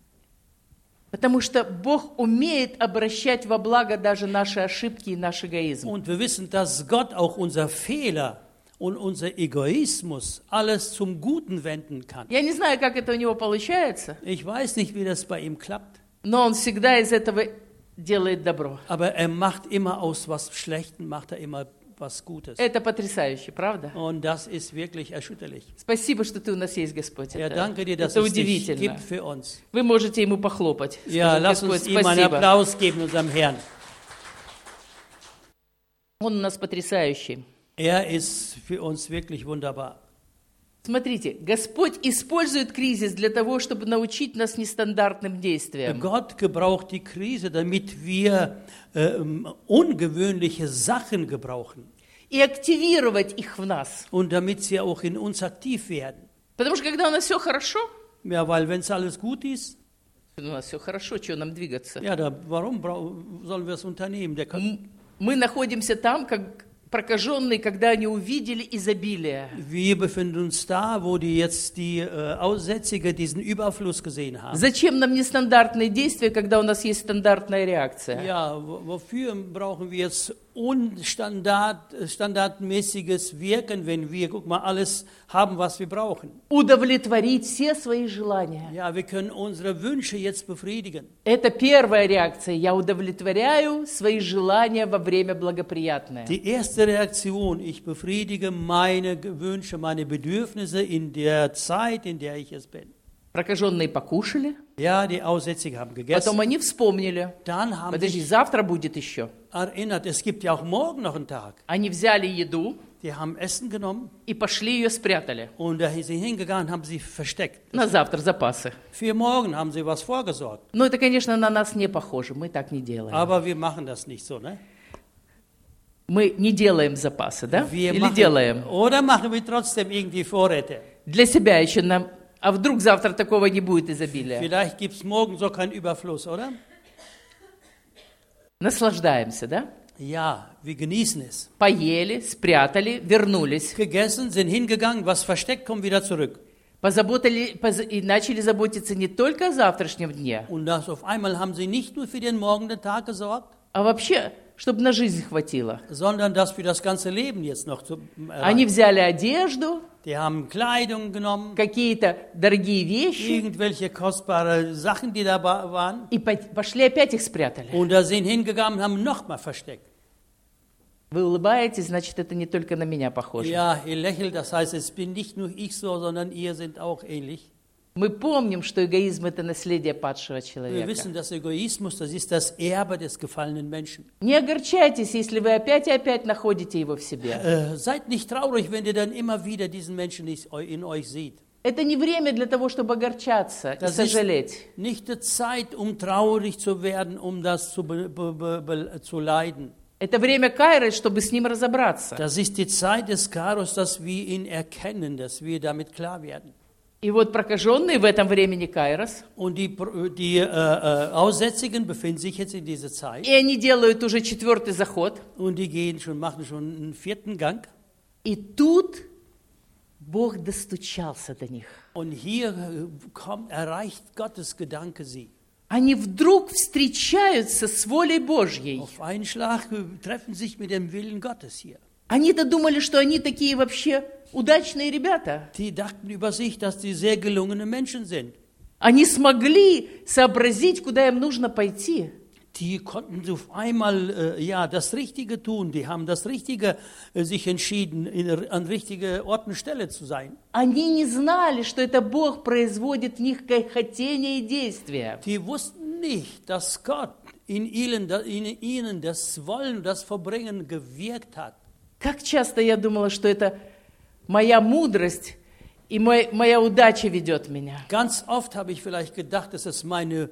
Потому что Бог умеет обращать во благо даже наши ошибки и наш эгоизм. Und wir wissen, dass Gott auch unser Fehler und unser Egoismus alles zum Guten wenden kann. Я не знаю, как это у него получается, Ich weiß nicht, wie das bei ihm klappt, но он всегда из этого делает добро. aber er macht immer aus was Schlechtem, macht er immer was Gutes. Это потрясающе, правда? Und das ist wirklich erschütterlich. Спасибо, что ты у нас есть, Господь. Ja, danke dir, dass Это es dich удивительно. gibt für uns. Вы можете ему похлопать. Ja, Скажите, lass Господь, uns ihm einen спасибо. Applaus geben, unserem Herrn. Он у нас потрясающий. Er ist für uns wirklich wunderbar. Смотрите, Господь использует кризис для того, чтобы научить нас нестандартным действиям. Gott gebraucht die Krise, damit wir ungewöhnliche Sachen gebrauchen. и активировать их в нас. und damit sie auch in uns aktiv werden. Потому что когда у нас все хорошо, Ja, weil wenn es alles gut ist, у нас все хорошо, что нам двигаться? ja, warum sollen wir es unternehmen? Мы находимся там, как прокаженные, когда они увидели изобилие. Wir befinden uns da, wo jetzt die Aussätzige diesen Überfluss gesehen haben. Зачем нам нестандартные действия, когда у нас есть стандартная реакция? Ja, wofür brauchen wir jetzt standardmäßiges Wirken, wenn wir, guck mal, alles haben, was wir brauchen? Удовлетворить все свои желания. Ja, wir können unsere Wünsche jetzt befriedigen. Это первая реакция. Я удовлетворяю свои желания во время благоприятное. Die erste Reaktion, ich befriedige meine Wünsche, meine Bedürfnisse in der Zeit, in der ich es bin. Прокаженные покушали, Ja, die Aussätzigen haben gegessen. потом они вспомнили. Dann haben Подожди, sich завтра будет еще. erinnert, es gibt ja auch morgen noch einen Tag. Они взяли еду Die haben Essen genommen и пошли ее спрятали. und da sind sie hingegangen, haben sie versteckt. На завтра запасы. Für morgen haben sie was vorgesorgt. Но это, конечно, на нас не похоже. Мы так не делаем. Aber wir machen das nicht so, ne? Мы не делаем запасы, да? Wir Или machen, делаем? oder machen wir trotzdem irgendwie Vorräte? Для себя еще нам... А вдруг завтра такого не будет изобилия? Vielleicht gibt es morgen so keinen Überfluss, oder? Наслаждаемся, да? Ja, wir genießen es. Поели, спрятали, вернулись. Gegessen, sind hingegangen, was versteckt, kommen wieder zurück. И начали заботиться не только о завтрашнем дне, Und das auf einmal haben sie nicht nur für den morgenden Tag gesorgt, а вообще, чтобы на жизнь хватило. sondern das für das ganze Leben jetzt noch zu Они взяли одежду, Die haben Kleidung genommen, какие-то дорогие вещи, irgendwelche kostbare Sachen, die da waren. и пошли опять их спрятали. Und da sind hingegangen und haben nochmal versteckt. Вы улыбаетесь, значит, это не только на меня похоже. Ja, ihr lächelt, das heißt, es bin nicht nur ich so, sondern ihr seid auch ähnlich. Мы помним, что эгоизм – это наследие падшего Wir человека. wissen, dass Egoismus, das ist das Erbe des gefallenen Menschen. Не огорчайтесь, если вы опять и опять находите его в себе. Seid nicht traurig, wenn ihr dann immer wieder diesen Menschen in euch seht. Это не время для того, чтобы огорчаться и Das ist сожалеть. nicht die Zeit, um traurig zu werden, um das zu leiden. Это время Кайры, чтобы с ним разобраться. Das ist die Zeit des Kairos, dass wir ihn erkennen, dass wir damit klar werden. И вот прокаженные в этом времени Кайрос, Und die Aussätzigen befinden sich jetzt in dieser Zeit и они делают уже 4-й заход. und die machen schon einen 4. Gang. И тут Бог достучался до них. Und hier erreicht Gottes Gedanke sie. Они вдруг встречаются с волей Божьей. Auf einen Schlag treffen sich mit dem Willen Gottes hier. Они-то думали, что они такие вообще удачные ребята. Die dachten über sich, dass die sehr gelungene Menschen sind. Они смогли сообразить, куда им нужно пойти. Die konnten auf einmal das Richtige tun. Die haben das Richtige sich entschieden, an richtiger Ort und Stelle zu sein. Они не знали, что это Бог производит в них хотение и действия. Die wussten nicht, dass Gott in ihnen das Wollen, das Verbringen gewirkt hat. Как часто я думала, что это моя мудрость и моя удача ведет меня. Ganz oft habe ich vielleicht gedacht, dass es meine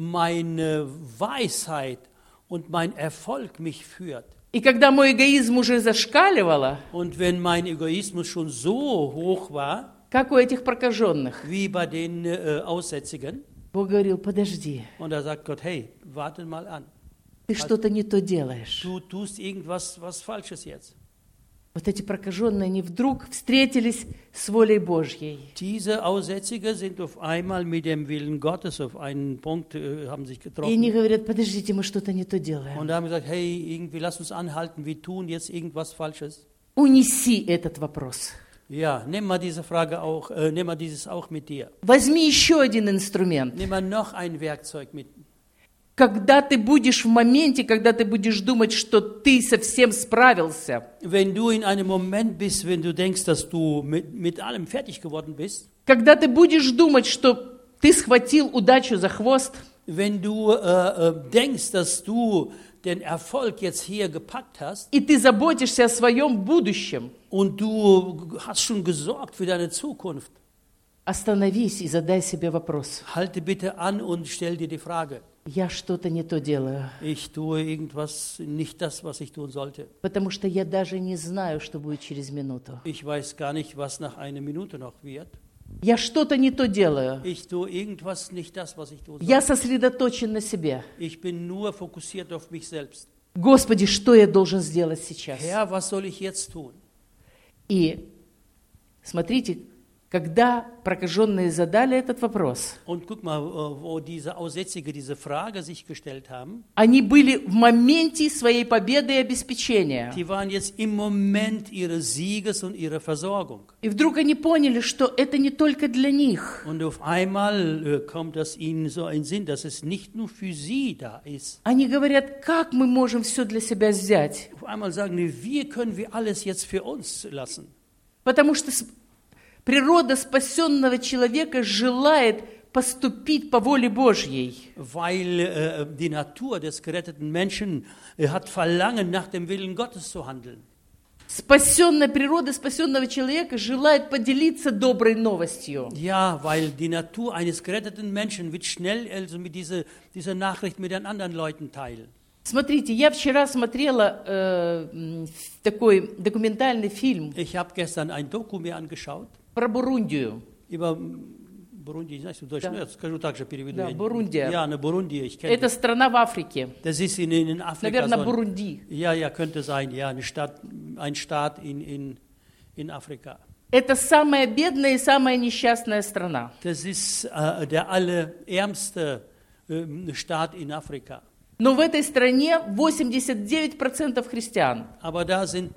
Weisheit und mein Erfolg mich führt. И когда мой эгоизм уже зашкаливало, Und wenn mein Egoismus schon so hoch war, как у этих прокаженных, wie bei den Aussätzigen, Бог говорил, подожди, und da sagt Gott, hey, warte mal an. ты что-то не то делаешь. Du tust irgendwas Falsches jetzt. Вот эти прокаженные, они вдруг встретились с волей Божьей. Diese Aussätzige sind auf einmal mit dem Willen Gottes auf einen Punkt, haben sich И они getroffen. говорят, подождите, мы что-то не то делаем. Und haben gesagt, hey, irgendwie lass uns anhalten, wir tun jetzt irgendwas Falsches. Унеси этот вопрос. Ja, nimm mal diese Frage auch, nimm mal dieses auch mit dir. Возьми еще один инструмент. Nimm mal noch ein Werkzeug mit. Когда ты будешь в моменте, когда ты будешь думать, что ты совсем справился, Wenn du in einem Moment bist, wenn du denkst, dass du mit allem fertig geworden bist, когда ты будешь думать, что ты схватил удачу за хвост, wenn du denkst, dass du den Erfolg jetzt hier gepackt hast и ты заботишься о своем будущем, und du hast schon gesorgt für deine Zukunft, остановись и задай себе вопрос. halte bitte an und stell dir die Frage, я что-то не то делаю, Ich tue irgendwas, nicht das, was ich tun sollte. потому что я даже не знаю, что будет через минуту. Ich weiß gar nicht, was nach einer Minute noch wird. Я что-то не то делаю. Ich tue irgendwas, nicht das, was ich tun Я sollte. сосредоточен на себе. Ich bin nur fokussiert auf mich selbst. Господи, что я должен сделать сейчас? Herr, was soll ich jetzt tun? И смотрите, когда прокаженные задали этот вопрос, Und guck mal, wo diese Aussätzige diese Frage sich gestellt haben. они были в моменте своей победы и обеспечения. Die waren jetzt im Moment ihres Sieges und ihrer Versorgung. И вдруг они поняли, что это не только для них. Und auf einmal kommt das ihnen so in den Sinn, dass es nicht nur für sie da ist. Они говорят, как мы можем все для себя взять? Auf einmal sagen die, wie können wir alles jetzt für uns lassen? Потому что природа спасенного человека желает поступить по воле Божьей. Weil die Natur des geretteten Menschen hat Verlangen, nach dem Willen Gottes zu handeln. Спасенная природа спасенного человека желает поделиться доброй новостью. Ja, weil die Natur eines geretteten Menschen wird schnell also mit dieser Nachricht mit den anderen Leuten teilen. Смотрите, я вчера смотрела такой документальный фильм Ich habe gestern ein Doku mir angeschaut про Бурундию. über Burundi, знаешь, в Deutsch, Да. скажу так же, переведу. Да, Бурундия. Ja, eine Burundi, ich kenne Это das. страна в Африке. Das ist in Afrika. Наверное, so Бурунди. ja, könnte sein, ja, ein Staat in Afrika. Это самая бедная и самая несчастная страна. Das ist der allerärmste Staat in Afrika. Но в этой стране 89% христиан. Aber da sind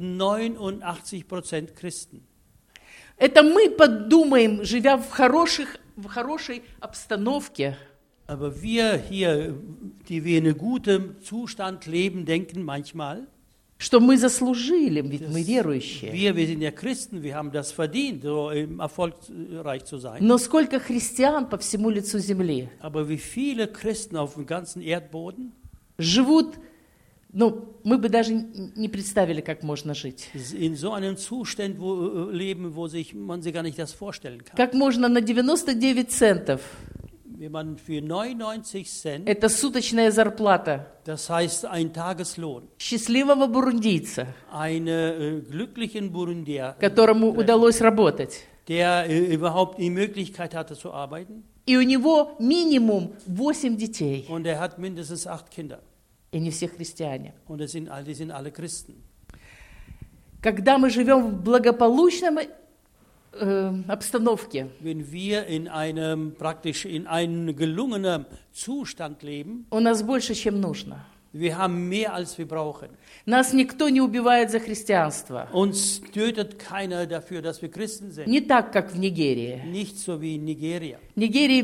89% Christen. Это мы подумаем, живя в хорошей обстановке, Aber wir hier, die wir in einem guten Zustand leben, denken manchmal, что мы заслужили, ведь мы верующие. wir sind ja Christen, wir haben das verdient, so erfolgreich zu sein. Но сколько христиан по всему лицу земли Aber wie viele Christen auf dem ganzen Erdboden живут, мы бы даже не представили, как можно жить. in so einem Zustand leben, wo man sich gar nicht das vorstellen kann. Как можно на 99 центов, Wenn man für 99 Cent, это суточная зарплата das heißt ein Tageslohn, счастливого бурундийца, einen glücklichen Burundier, которому удалось работать, der überhaupt die Möglichkeit hatte zu arbeiten, и у него минимум 8 детей, und er hat mindestens 8 Kinder. и не все христиане. Und die sind alle Christen. Когда мы живем в благополучной обстановке, Wenn wir in einem gelungenen Zustand leben, у нас больше, чем нужно. wir haben mehr als wir brauchen. Нас никто не убивает за христианство. Uns tötet keiner dafür, dass wir Christen sind. Не так, как в Нигерии. Nicht so wie in Nigeria. В Нигерии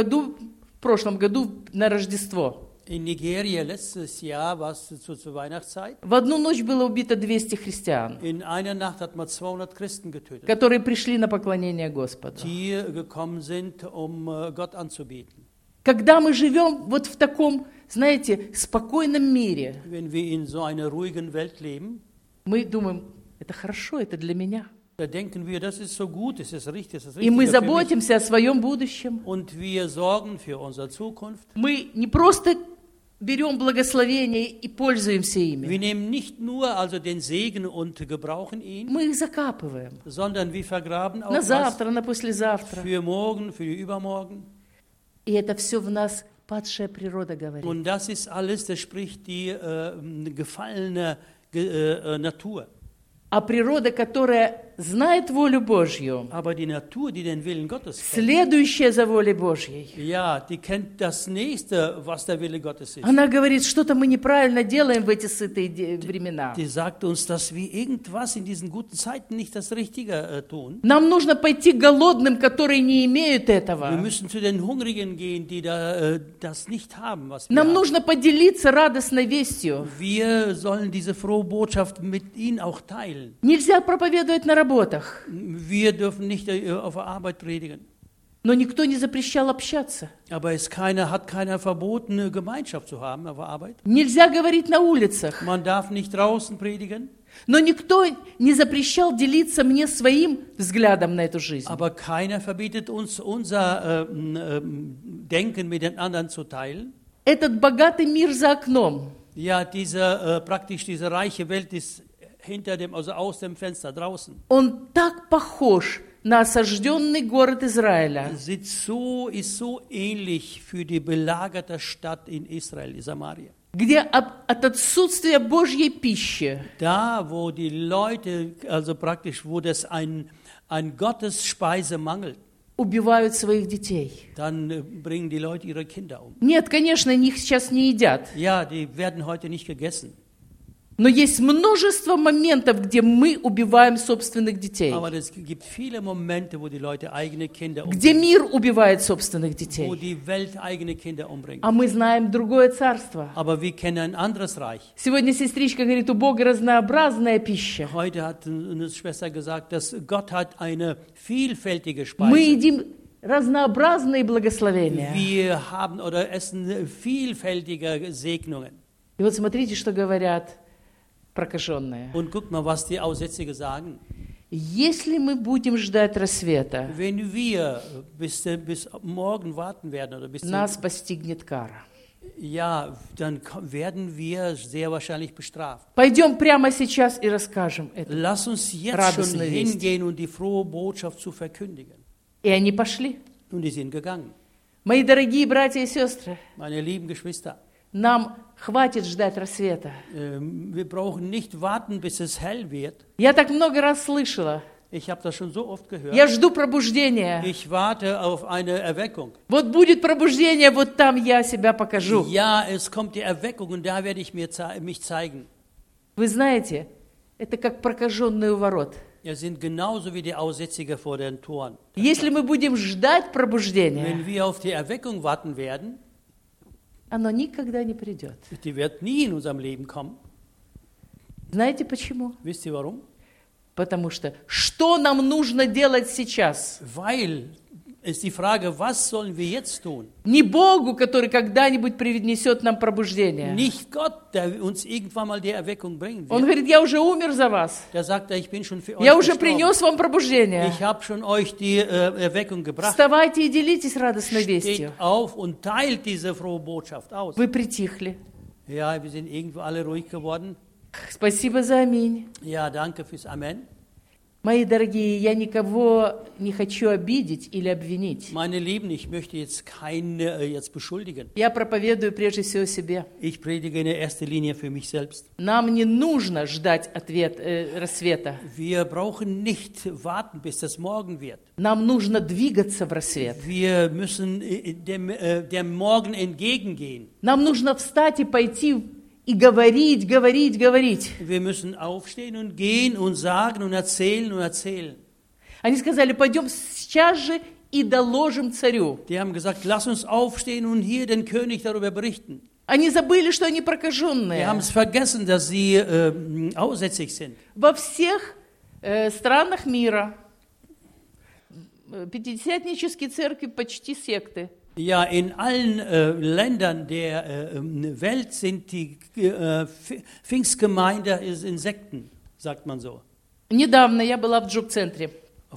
в прошлом году на Рождество, In Nigeria letztes Jahr war es zur Weihnachtszeit. в одну ночь было убито 200 христиан, In einer Nacht hat man 200 Christen getötet, которые пришли на поклонение Господу. die gekommen sind, um Gott anzubeten. Когда мы живем вот в таком, знаете, спокойном мире, Wenn wir in so einer ruhigen Welt leben, мы думаем, это хорошо, это для меня. da denken wir, das ist so gut, das ist richtig, das ist И мы richtig für mich. заботимся о своем будущем. Und wir sorgen für unsere Zukunft. Мы не просто берем благословения и пользуемся ими. Wir nehmen nicht nur also den Segen und gebrauchen ihn, Мы их закапываем. sondern wir vergraben auch На was завтра, на послезавтра. für morgen, für übermorgen. И это все в нас падшая природа говорит. Und das ist alles, das spricht die gefallene Natur. А природа, которая знает волю Божью, Aber die Natur, die den Willen Gottes kennt, следующая за волей Божьей, ja, die kennt das Nächste, was der Wille Gottes ist. она говорит, что-то мы неправильно делаем в эти сытые времена. Die sagt uns, dass wir irgendwas in diesen guten Zeiten nicht das Richtige tun. Нам нужно пойти к голодным, которые не имеют Wir этого. müssen zu den Hungrigen gehen, die das nicht haben, was wir Нам haben. нужно поделиться радостной вестью. Wir sollen diese frohe Botschaft mit ihnen auch teilen. Нельзя проповедовать на работах, Wir dürfen nicht auf der Arbeit predigen. но никто не запрещал общаться. Aber hat keiner verboten, eine Gemeinschaft zu haben auf der Arbeit. Нельзя говорить на улицах, Man darf nicht draußen predigen, но никто не запрещал делиться мне своим взглядом на эту жизнь. aber keiner verbietet uns, unser Denken mit den anderen zu teilen. этот богатый мир за окном, Ja, praktisch diese reiche Welt ist also aus dem Fenster draußen. он так похож на осажденный город Израиля. Ist so ähnlich für die belagerte Stadt in Israel, Samaria. Где от отсутствия Божьей пищи Da, wo die Leute, also praktisch, wo das an Gottesspeise mangelt, убивают своих детей. dann bringen die Leute ihre Kinder um. Нет, конечно, их сейчас не едят. Ja, die werden heute nicht gegessen. Но есть множество моментов, где мы убиваем собственных детей. Aber es gibt viele Momente, wo die Leute eigene Kinder Где umbringen, мир убивает собственных wo детей. die Welt eigene Kinder umbringt. А мы знаем другое царство. Aber wir kennen ein anderes Reich. Сегодня сестричка говорит, у Бога разнообразная пища. Heute hat eine Schwester gesagt, dass Gott hat eine vielfältige Мы Speise. едим разнообразные благословения. Wir haben oder essen vielfältige Segnungen. И вот смотрите, что говорят прокаженные. Und guck mal, was die Aussätzige sagen. Если мы будем ждать рассвета, Wenn wir bis morgen warten werden oder нас постигнет кара. ja, dann werden wir sehr wahrscheinlich bestraft. Пойдем прямо сейчас и расскажем это. Lass uns jetzt schon Радостную весть. hingehen und die frohe Botschaft zu verkündigen. И они пошли. Und die sind gegangen. Мои дорогие братья и сестры, Meine lieben Geschwister, нам хватит ждать рассвета. wir brauchen nicht warten, bis es hell wird. Я так много раз слышала. Ich habe das schon so oft gehört. Я жду пробуждения. Ich warte auf eine Erweckung. Вот будет пробуждение, вот там я себя покажу. Ja, es kommt die Erweckung und da werde ich mich zeigen. Вы знаете, это как прокаженные у ворот. Wir sind genauso wie die Aussätzige vor den Toren. Если мы будем ждать пробуждения, Wenn wir auf die Erweckung warten werden, оно никогда не придет. die wird nie in unserem Leben kommen. Знаете почему? Wisst ihr warum? Потому что нам нужно делать сейчас? Weil ist die Frage, was sollen wir jetzt tun? Не Богу, который когда-нибудь принесет нам пробуждение. Nicht Gott, der uns irgendwann mal die Erweckung bringen Он wird. говорит, я уже умер за вас. Der sagt, ich bin schon für euch Я уже gestorben. принес вам пробуждение. Ich habe schon euch die Erweckung gebracht. Вставайте и делитесь радостной вестью. Steht auf und teilt diese frohe Botschaft aus. Вы притихли. Ja, wir sind irgendwo alle ruhig geworden. Спасибо за аминь. Ja, danke fürs Amen. Мои дорогие, я никого не хочу обидеть или обвинить. Meine Lieben, ich möchte jetzt keinen jetzt beschuldigen. Я проповедую прежде всего себе. Ich predige in erster Linie für mich selbst. Нам не нужно ждать рассвета. Wir brauchen nicht warten, bis es morgen wird. Нам нужно двигаться в рассвет. Wir müssen dem Morgen entgegengehen. Нам нужно встать и пойти и говорить. Wir müssen aufstehen und gehen und sagen und erzählen und erzählen. Они сказали, пойдем сейчас же и доложим царю. Die haben gesagt, lass uns aufstehen und hier den König darüber berichten. Они забыли, что они Wir прокаженные. haben es vergessen, dass sie aussätzig sind. Во всех странах мира пятидесятнические церкви почти секты. Ja, in allen Ländern der Welt sind die Pfingstgemeinde in Sekten, sagt man so. Недавно я была в джоб-центре.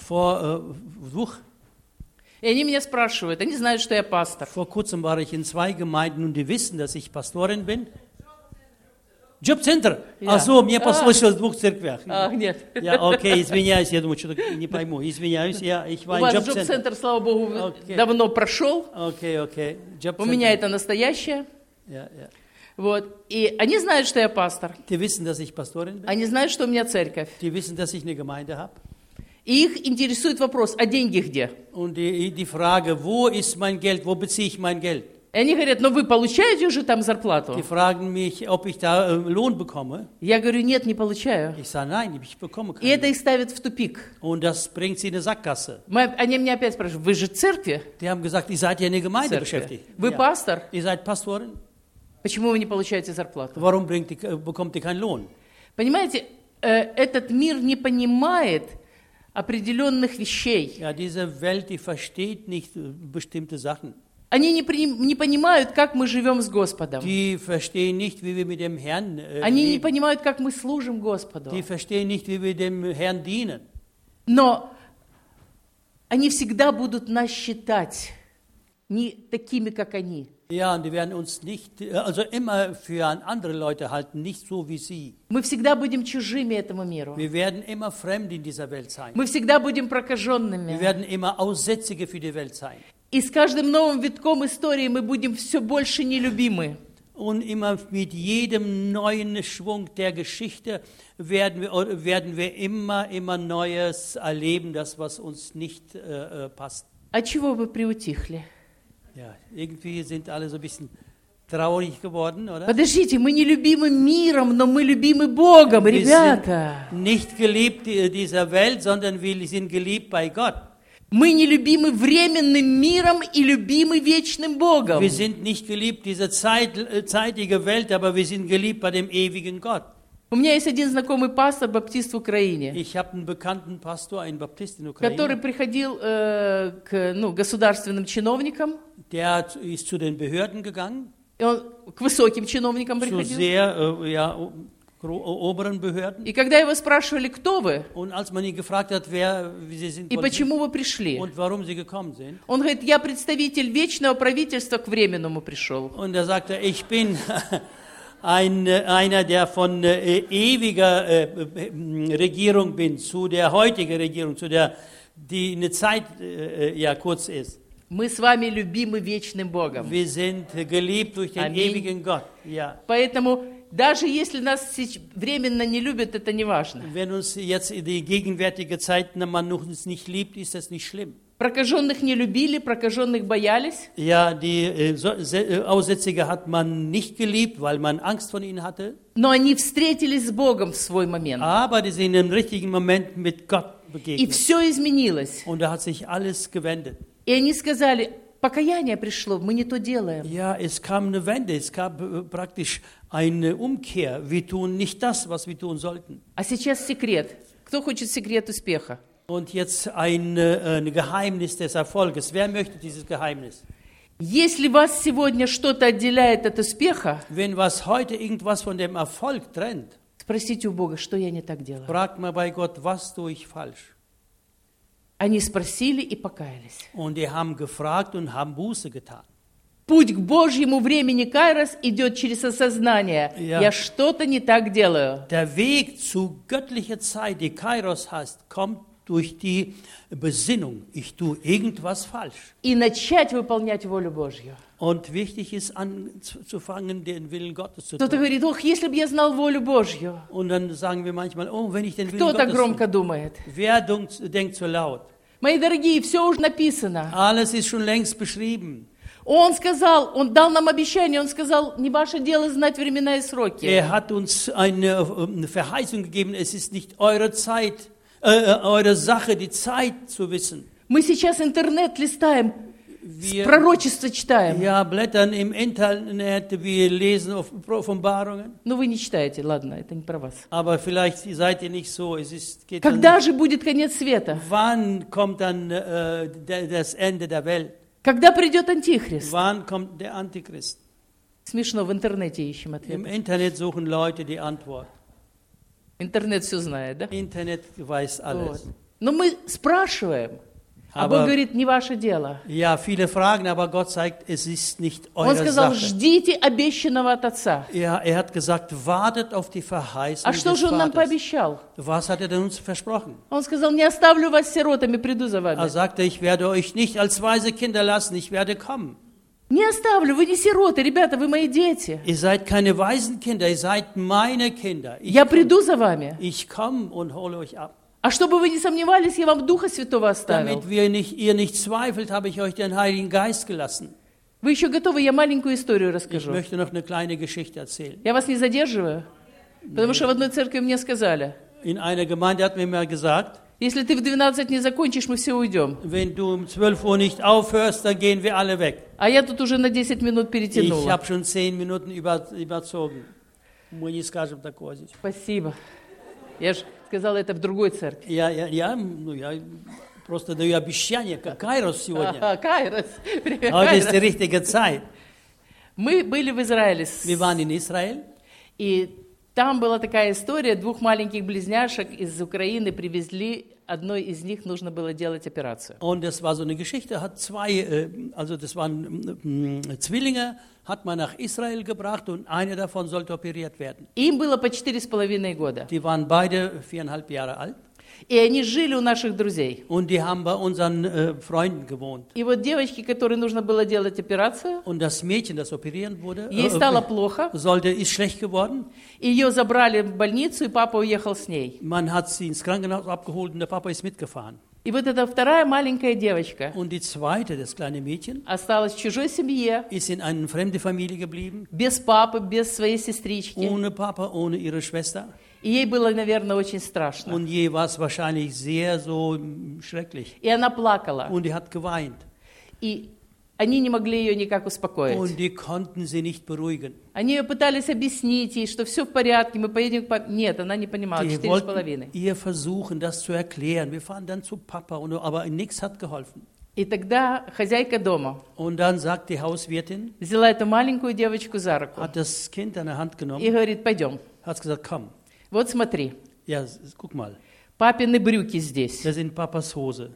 И они меня спрашивают, они знают, что я пастор. Vor kurzem war ich in 2 Gemeinden und die wissen, dass ich Pastorin bin. Jobcenter. Ja. Ach so, мне послышалось в 2 церквях. Ах, нет. Я, окей, извиняюсь, я думаю, что-то не пойму. Извиняюсь, ich war У вас in Jobcenter. джоб-центр, слава Богу, Окей. давно прошел. Okay. У меня это настоящее. Ja. Вот. И они знают, что я пастор. Die wissen, dass ich Pastorin bin. Они знают, что у меня церковь. Die wissen, dass ich eine Gemeinde habe. И их интересует вопрос, а деньги где? Und die Frage, wo ist mein Geld, wo beziehe ich mein Geld? И они говорят, ну вы получаете уже там зарплату? Die fragen mich, ob ich da Lohn bekomme. Я говорю, нет, не получаю. Ich sage, nein, ich bekomme И это keinen. их ставит в тупик. Und das bringt sie in eine Sackgasse. Они меня опять спрашивают, вы же в церкви? Die haben gesagt, ihr seid ja in der Gemeinde Церкви. beschäftigt. Вы Ja. пастор? Ihr seid Pastorin? Почему вы не получаете зарплату? Warum bekommt ihr keinen Lohn? Понимаете, этот мир не понимает определенных вещей. Ja, diese Welt, die versteht nicht bestimmte Sachen. Они не понимают, как мы живем с Господом. Die verstehen nicht, wie wir mit dem Herrn Они не leben. понимают, как мы служим Господу. Die verstehen nicht, wie wir dem Herrn dienen. Но они всегда будут нас считать не такими, как они. Ja, und die werden uns nicht, also immer für andere Leute halten, nicht so wie sie. Мы всегда будем чужими этому миру. Wir werden immer fremd in dieser Welt sein. Мы всегда будем Wir прокаженными. werden immer Aussätzige für die Welt sein. И с каждым новым витком истории мы будем все больше нелюбимы. Und immer mit jedem neuen Schwung der Geschichte werden wir immer Neues erleben, das was uns nicht passt. А чего вы приутихли? Ja, irgendwie sind alle so ein bisschen traurig geworden, oder? Подождите, мы не любимы миром, но мы любимы Богом, Wir ребята. sind nicht geliebt dieser Welt, sondern wir sind geliebt bei Gott. Мы не любимы временным миром и любимы вечным Богом. Wir sind nicht geliebt dieser zeitige Welt, aber wir sind geliebt bei dem ewigen Gott. У меня есть один знакомый пастор, баптист в Украине, Ich habe einen bekannten Pastor, einen Baptist in который Ukraine, приходил к государственным чиновникам, der ist zu den Behörden gegangen, и он к высоким чиновникам zu приходил. sehr oberen Behörden. И когда его спрашивали, кто вы Und als man ihn gefragt hat, wer sie sind и почему вы пришли, und warum sie gekommen sind, он говорит, я представитель вечного правительства, к временному пришел. und er sagte, ich bin einer, der von ewiger Regierung bin, zu der heutigen Regierung, zu der, die eine Zeit kurz ist. Мы с вами любимы вечным Богом. Wir sind geliebt durch den Amen. ewigen Gott. Ja. Поэтому даже если нас временно не любят, это не важно. Wenn uns jetzt in die gegenwärtige Zeit man uns nicht liebt, ist das nicht schlimm. Прокаженных не любили, прокаженных боялись. Ja, die Aussätzige hat man nicht geliebt, weil man Angst von ihnen hatte. Но они встретились с Богом в свой момент. Aber die sind im richtigen Moment mit Gott И begegnet. все изменилось. Und da hat sich alles gewendet. И они сказали, покаяние пришло, мы не то делаем. Ja, es kam eine Wende, es gab praktisch eine Umkehr. Wir tun nicht das, was wir tun sollten. А сейчас секрет. Кто хочет секрет успеха? Und jetzt ein Geheimnis des Erfolges. Wer möchte dieses Geheimnis? Если вас сегодня что-то отделяет от успеха, Wenn was heute irgendwas von dem Erfolg trennt, спросите у Бога, что я не так делаю. fragt mal bei Gott, was tue ich falsch? Они спросили и покаялись. Und die haben gefragt und haben Buße getan. Путь к Божьему времени Кайрос идет через осознание. Ja. Я что-то не так делаю. Der Weg zu göttlicher Zeit, die Kairos heißt, kommt durch die Besinnung. Ich tue irgendwas falsch. И начать выполнять волю Божью. Und wichtig ist, anzufangen, den Willen Gottes zu Кто-то tun. говорит, ох, если бы я знал волю Божью. Und dann sagen wir manchmal, oh, wenn ich den Willen Кто так Gottes громко tue. думает? Wer denkt so laut? Мои дорогие, все уже написано. Alles ist schon längst beschrieben. Он сказал, он дал нам обещание, он сказал, не ваше дело знать времена и сроки. Hat uns eine Verheißung gegeben, es ist nicht eure Zeit, eure Sache, die Zeit zu wissen. Мы сейчас интернет листаем, Wir пророчество читаем. ja, blättern im Internet, wir lesen auf Offenbarungen. Ну, вы не читаете, ладно, это не про вас. Aber vielleicht seid ihr nicht so. Geht Когда dann, же будет конец света? wann kommt dann das Ende der Welt? Когда придет Антихрист? Wann kommt der Antichrist? Смешно, в интернете ищем Im ответ. Internet suchen Leute die Antwort. Интернет все знает, да? Internet weiß alles. Вот. Но мы спрашиваем, а Бог Aber, говорит, не ваше дело. ja, viele fragen, aber Gott sagt, es ist nicht Он eure сказал, Sache. ждите обещанного от Отца. Ja, hat gesagt, wartet auf die Verheißung А что des же Он нам Vaters. пообещал? Was hat er denn uns versprochen? Он сказал, не оставлю вас сиротами, приду за вами. Sagte, ich werde euch nicht als weise Kinder lassen, ich werde kommen. Не оставлю, вы не сироты, ребята, вы мои дети. Ihr seid keine Waisenkinder, ihr seid meine Kinder. Я приду за вами. Ich komme und hole euch ab. А чтобы вы не сомневались, я вам Духа Святого оставил. Damit ihr nicht zweifelt, habe ich euch den Heiligen Geist gelassen. Вы еще готовы? Я маленькую историю Ich расскажу. möchte noch eine kleine Geschichte erzählen. Я вас не задерживаю, потому что в одной церкви мне сказали, In einer Gemeinde hat mir mal gesagt, если ты в 12 не закончишь, мы все уйдем. wenn du um 12 Uhr nicht aufhörst, dann gehen wir alle weg. А я тут уже на 10 минут Ich перетянула. habe schon 10 Minuten überzogen. Мы не скажем такого здесь. Спасибо. Я же сказала это в другой церкви. Я просто даю обещание, как Кайрос сегодня. Кайрос. Привет, Heute ist die Кайрос. richtige Zeit. Мы были в Израиле. Wir waren in Israel И Там была такая история, 2 маленьких близняшек из Украины привезли, одной из них нужно было делать операцию. Und das war so eine Geschichte, hat also das waren Zwillinge, hat man nach Israel gebracht und einer davon sollte operiert werden. Им было по 4,5 года. Die waren beide 4,5 Jahre alt. И они жили у наших друзей. Und die haben bei unseren Freunden gewohnt. И вот девочке, которой нужно было делать операцию, Und das Mädchen, das operieren wurde, ей стало плохо. ist schlecht geworden. Ее забрали в больницу, и папа уехал с ней. Man hat sie ins Krankenhaus abgeholt und der Papa ist mitgefahren. И вот эта вторая маленькая девочка Und die zweite, das kleine Mädchen, осталась в чужой семье, ist in eine fremde Familie geblieben, без папы, без своей сестрички. ohne Papa, ohne ihre Schwester. И ей было, наверное, очень страшно. Und je war es wahrscheinlich sehr so schrecklich. И она плакала. Und die hat geweint. И они не могли ее никак успокоить. Und die konnten sie nicht beruhigen. Они ее пытались объяснить ей, что все в порядке, мы поедем к папе. Нет, она не понимала, Die 4,5. wollten ihr versuchen, das zu erklären. Wir fahren dann zu Papa, aber nichts hat geholfen. И тогда хозяйка дома Und dann sagt die Hauswirtin, взяла эту маленькую девочку за руку hat das Kind an der Hand и genommen, говорит, пойдем. hat gesagt, komm, Вот смотри, ja, guck mal, папины брюки здесь, das sind Papas Hose,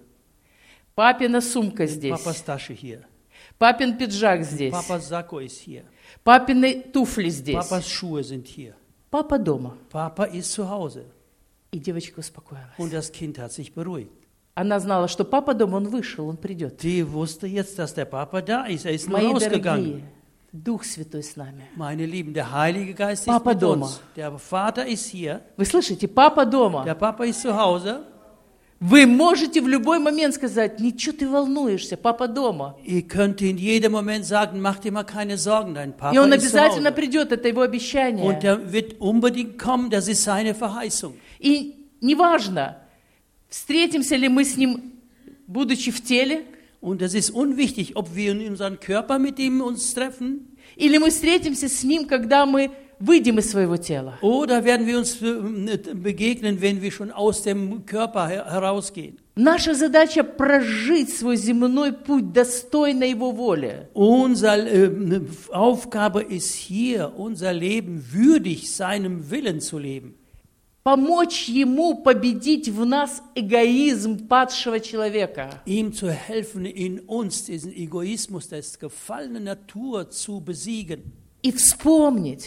папина сумка здесь, Papas Tasche hier, папин пиджак здесь, Papas Sakko ist hier, папины туфли здесь. Papas Schuhe sind hier, Папа дома. Papa ist zu Hause. И девочка успокоилась. Und das Kind hat sich beruhigt. Она знала, что папа дома, он вышел, он придет. Die wusste jetzt, dass der Papa da ist, ist nur Мои rausgegangen. дорогие, Дух Святой с нами. Meine Lieben, der Heilige Geist Papa ist mit дома. uns. Der Vater ist hier, Вы слышите, папа дома. der Papa ist zu Hause. Вы можете в любой момент сказать, ничего ты волнуешься, папа дома. Ihr könnt in jedem Moment sagen, mach dir mal keine Sorgen, dein Papa И он ist zu обязательно Hause. придет, это его обещание. Und er wird unbedingt kommen, das ist seine Verheißung. И неважно, встретимся ли мы с ним, будучи в теле, Und es ist unwichtig, ob wir in unserem Körper mit ihm uns treffen, или мы встретимся с ним, когда мы выйдем из своего тела. oder werden wir uns begegnen, wenn wir schon aus dem Körper herausgehen. Наша задача прожить свой земной путь достойно его воли. Unsere Aufgabe ist hier, unser Leben würdig seinem Willen zu leben. Помочь ему победить в нас эгоизм падшего человека. Ihm zu helfen, in uns diesen Egoismus der gefallenen Natur zu besiegen. И вспомнить,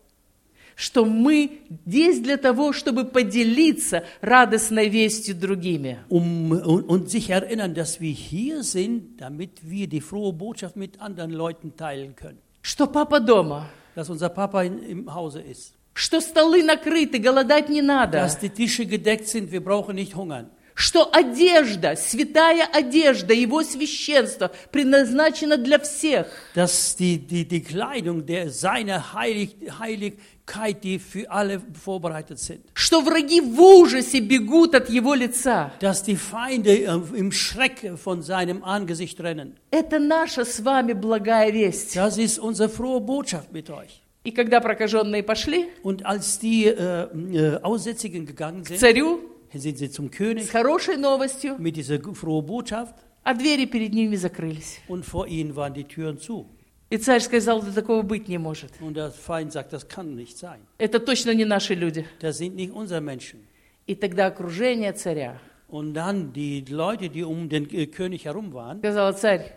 что мы здесь для того, чтобы поделиться радостной вестью другими. Und sich erinnern, dass wir hier sind, damit wir die frohe Botschaft mit anderen Leuten teilen können. Что папа дома, Dass unser Papa im Hause ist. что столы накрыты, голодать не надо, Dass die Tische gedeckt sind, wir brauchen nicht hungern. что одежда, святая одежда, его священство предназначена для всех. Dass die Kleidung seiner Heiligkeit, die für alle vorbereitet sind. Что враги в ужасе бегут от его лица. Dass die Feinde im Schreck von seinem Angesicht rennen. Это наша с вами благая весть. Das ist unsere frohe Botschaft mit euch. И когда прокаженные пошли Und als die Aussätzigen gegangen к sind, царю sind sie zum с König хорошей новостью, mit dieser frohen Botschaft а двери перед ними закрылись. und vor ihnen waren die Türen zu. И царь сказал, да такого быть не может. Und der Feind sagt, das kann nicht sein. Это точно не наши люди. Das sind nicht unsere Menschen. И тогда окружение царя Und dann die Leute, die um den König herum waren, сказала, царь,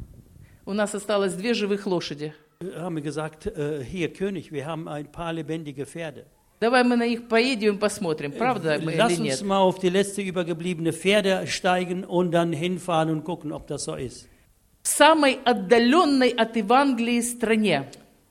у нас осталось 2 живых лошади. haben mir gesagt, hier König, wir haben ein paar lebendige Pferde. Давай мы на них поедем и посмотрим, правда мы Lass или uns нет. mal auf die letzte übergebliebene Pferde steigen und dann hinfahren und gucken, ob das so ist. В самой отдаленной от Евангелии стране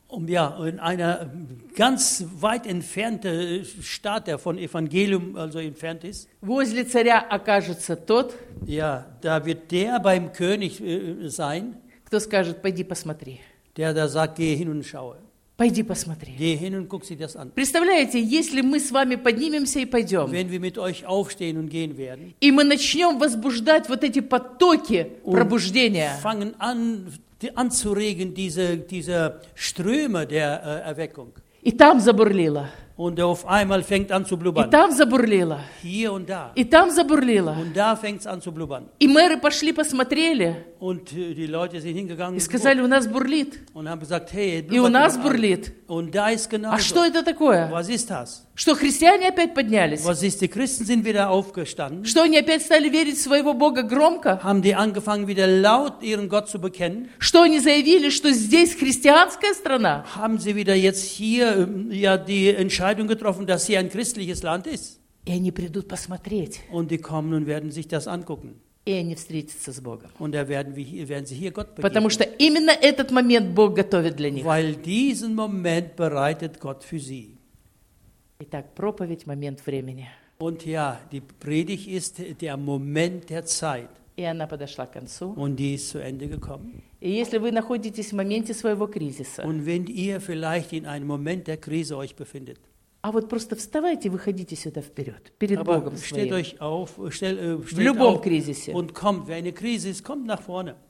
In einer ganz weit entfernten Stadt, der von Evangelium also entfernt ist, возле царя окажется тот, ja, da wird der beim König sein, кто скажет, пойди посмотри, der da sagt, geh hin und schaue. пойди посмотри. Geh hin und guck dir das an. Представляете, если мы с вами поднимемся и пойдем, Wenn wir mit euch aufstehen und gehen werden, и мы начнем возбуждать вот эти потоки пробуждения, fangen an anzuregen, diese Ströme der Erweckung. и там забурлило, Und auf einmal fängt an zu И blubbern. там забурлило, Hier und da. и там забурлило. Und da fängt es an zu blubbern. И мэры пошли, посмотрели Und die Leute sind hingegangen и сказали, у нас бурлит. und haben gesagt, hey, И у нас blubbert überall. бурлит. Und da ist genau А что so. это такое? Was ist das? Что христиане опять поднялись? Was ist? Die Christen sind wieder aufgestanden. Что они опять стали верить в своего Бога громко? Haben die angefangen, wieder laut ihren Gott zu bekennen? Что они заявили, что здесь христианская страна? Haben sie wieder jetzt hier ja die Entscheidung getroffen, dass hier ein christliches Land ist? И они придут посмотреть, Und die kommen und werden sich das angucken. и они встретятся с Богом. Und da werden sie hier Gott Потому begegnen. что именно этот момент Бог готовит для них. Weil diesen Moment bereitet Gott für sie. Итак, проповедь – момент времени. Und ja, die Predigt ist der Moment der Zeit. И она подошла к концу. Und die ist zu Ende gekommen. И если вы находитесь в моменте своего кризиса, Und wenn ihr vielleicht in einem Moment der Krise euch befindet, а вот просто вставайте, выходите сюда вперед, перед aber Богом steht своим. euch auf, В steht любом auf кризисе. und kommt. Wenn eine Krise ist, kommt nach vorne.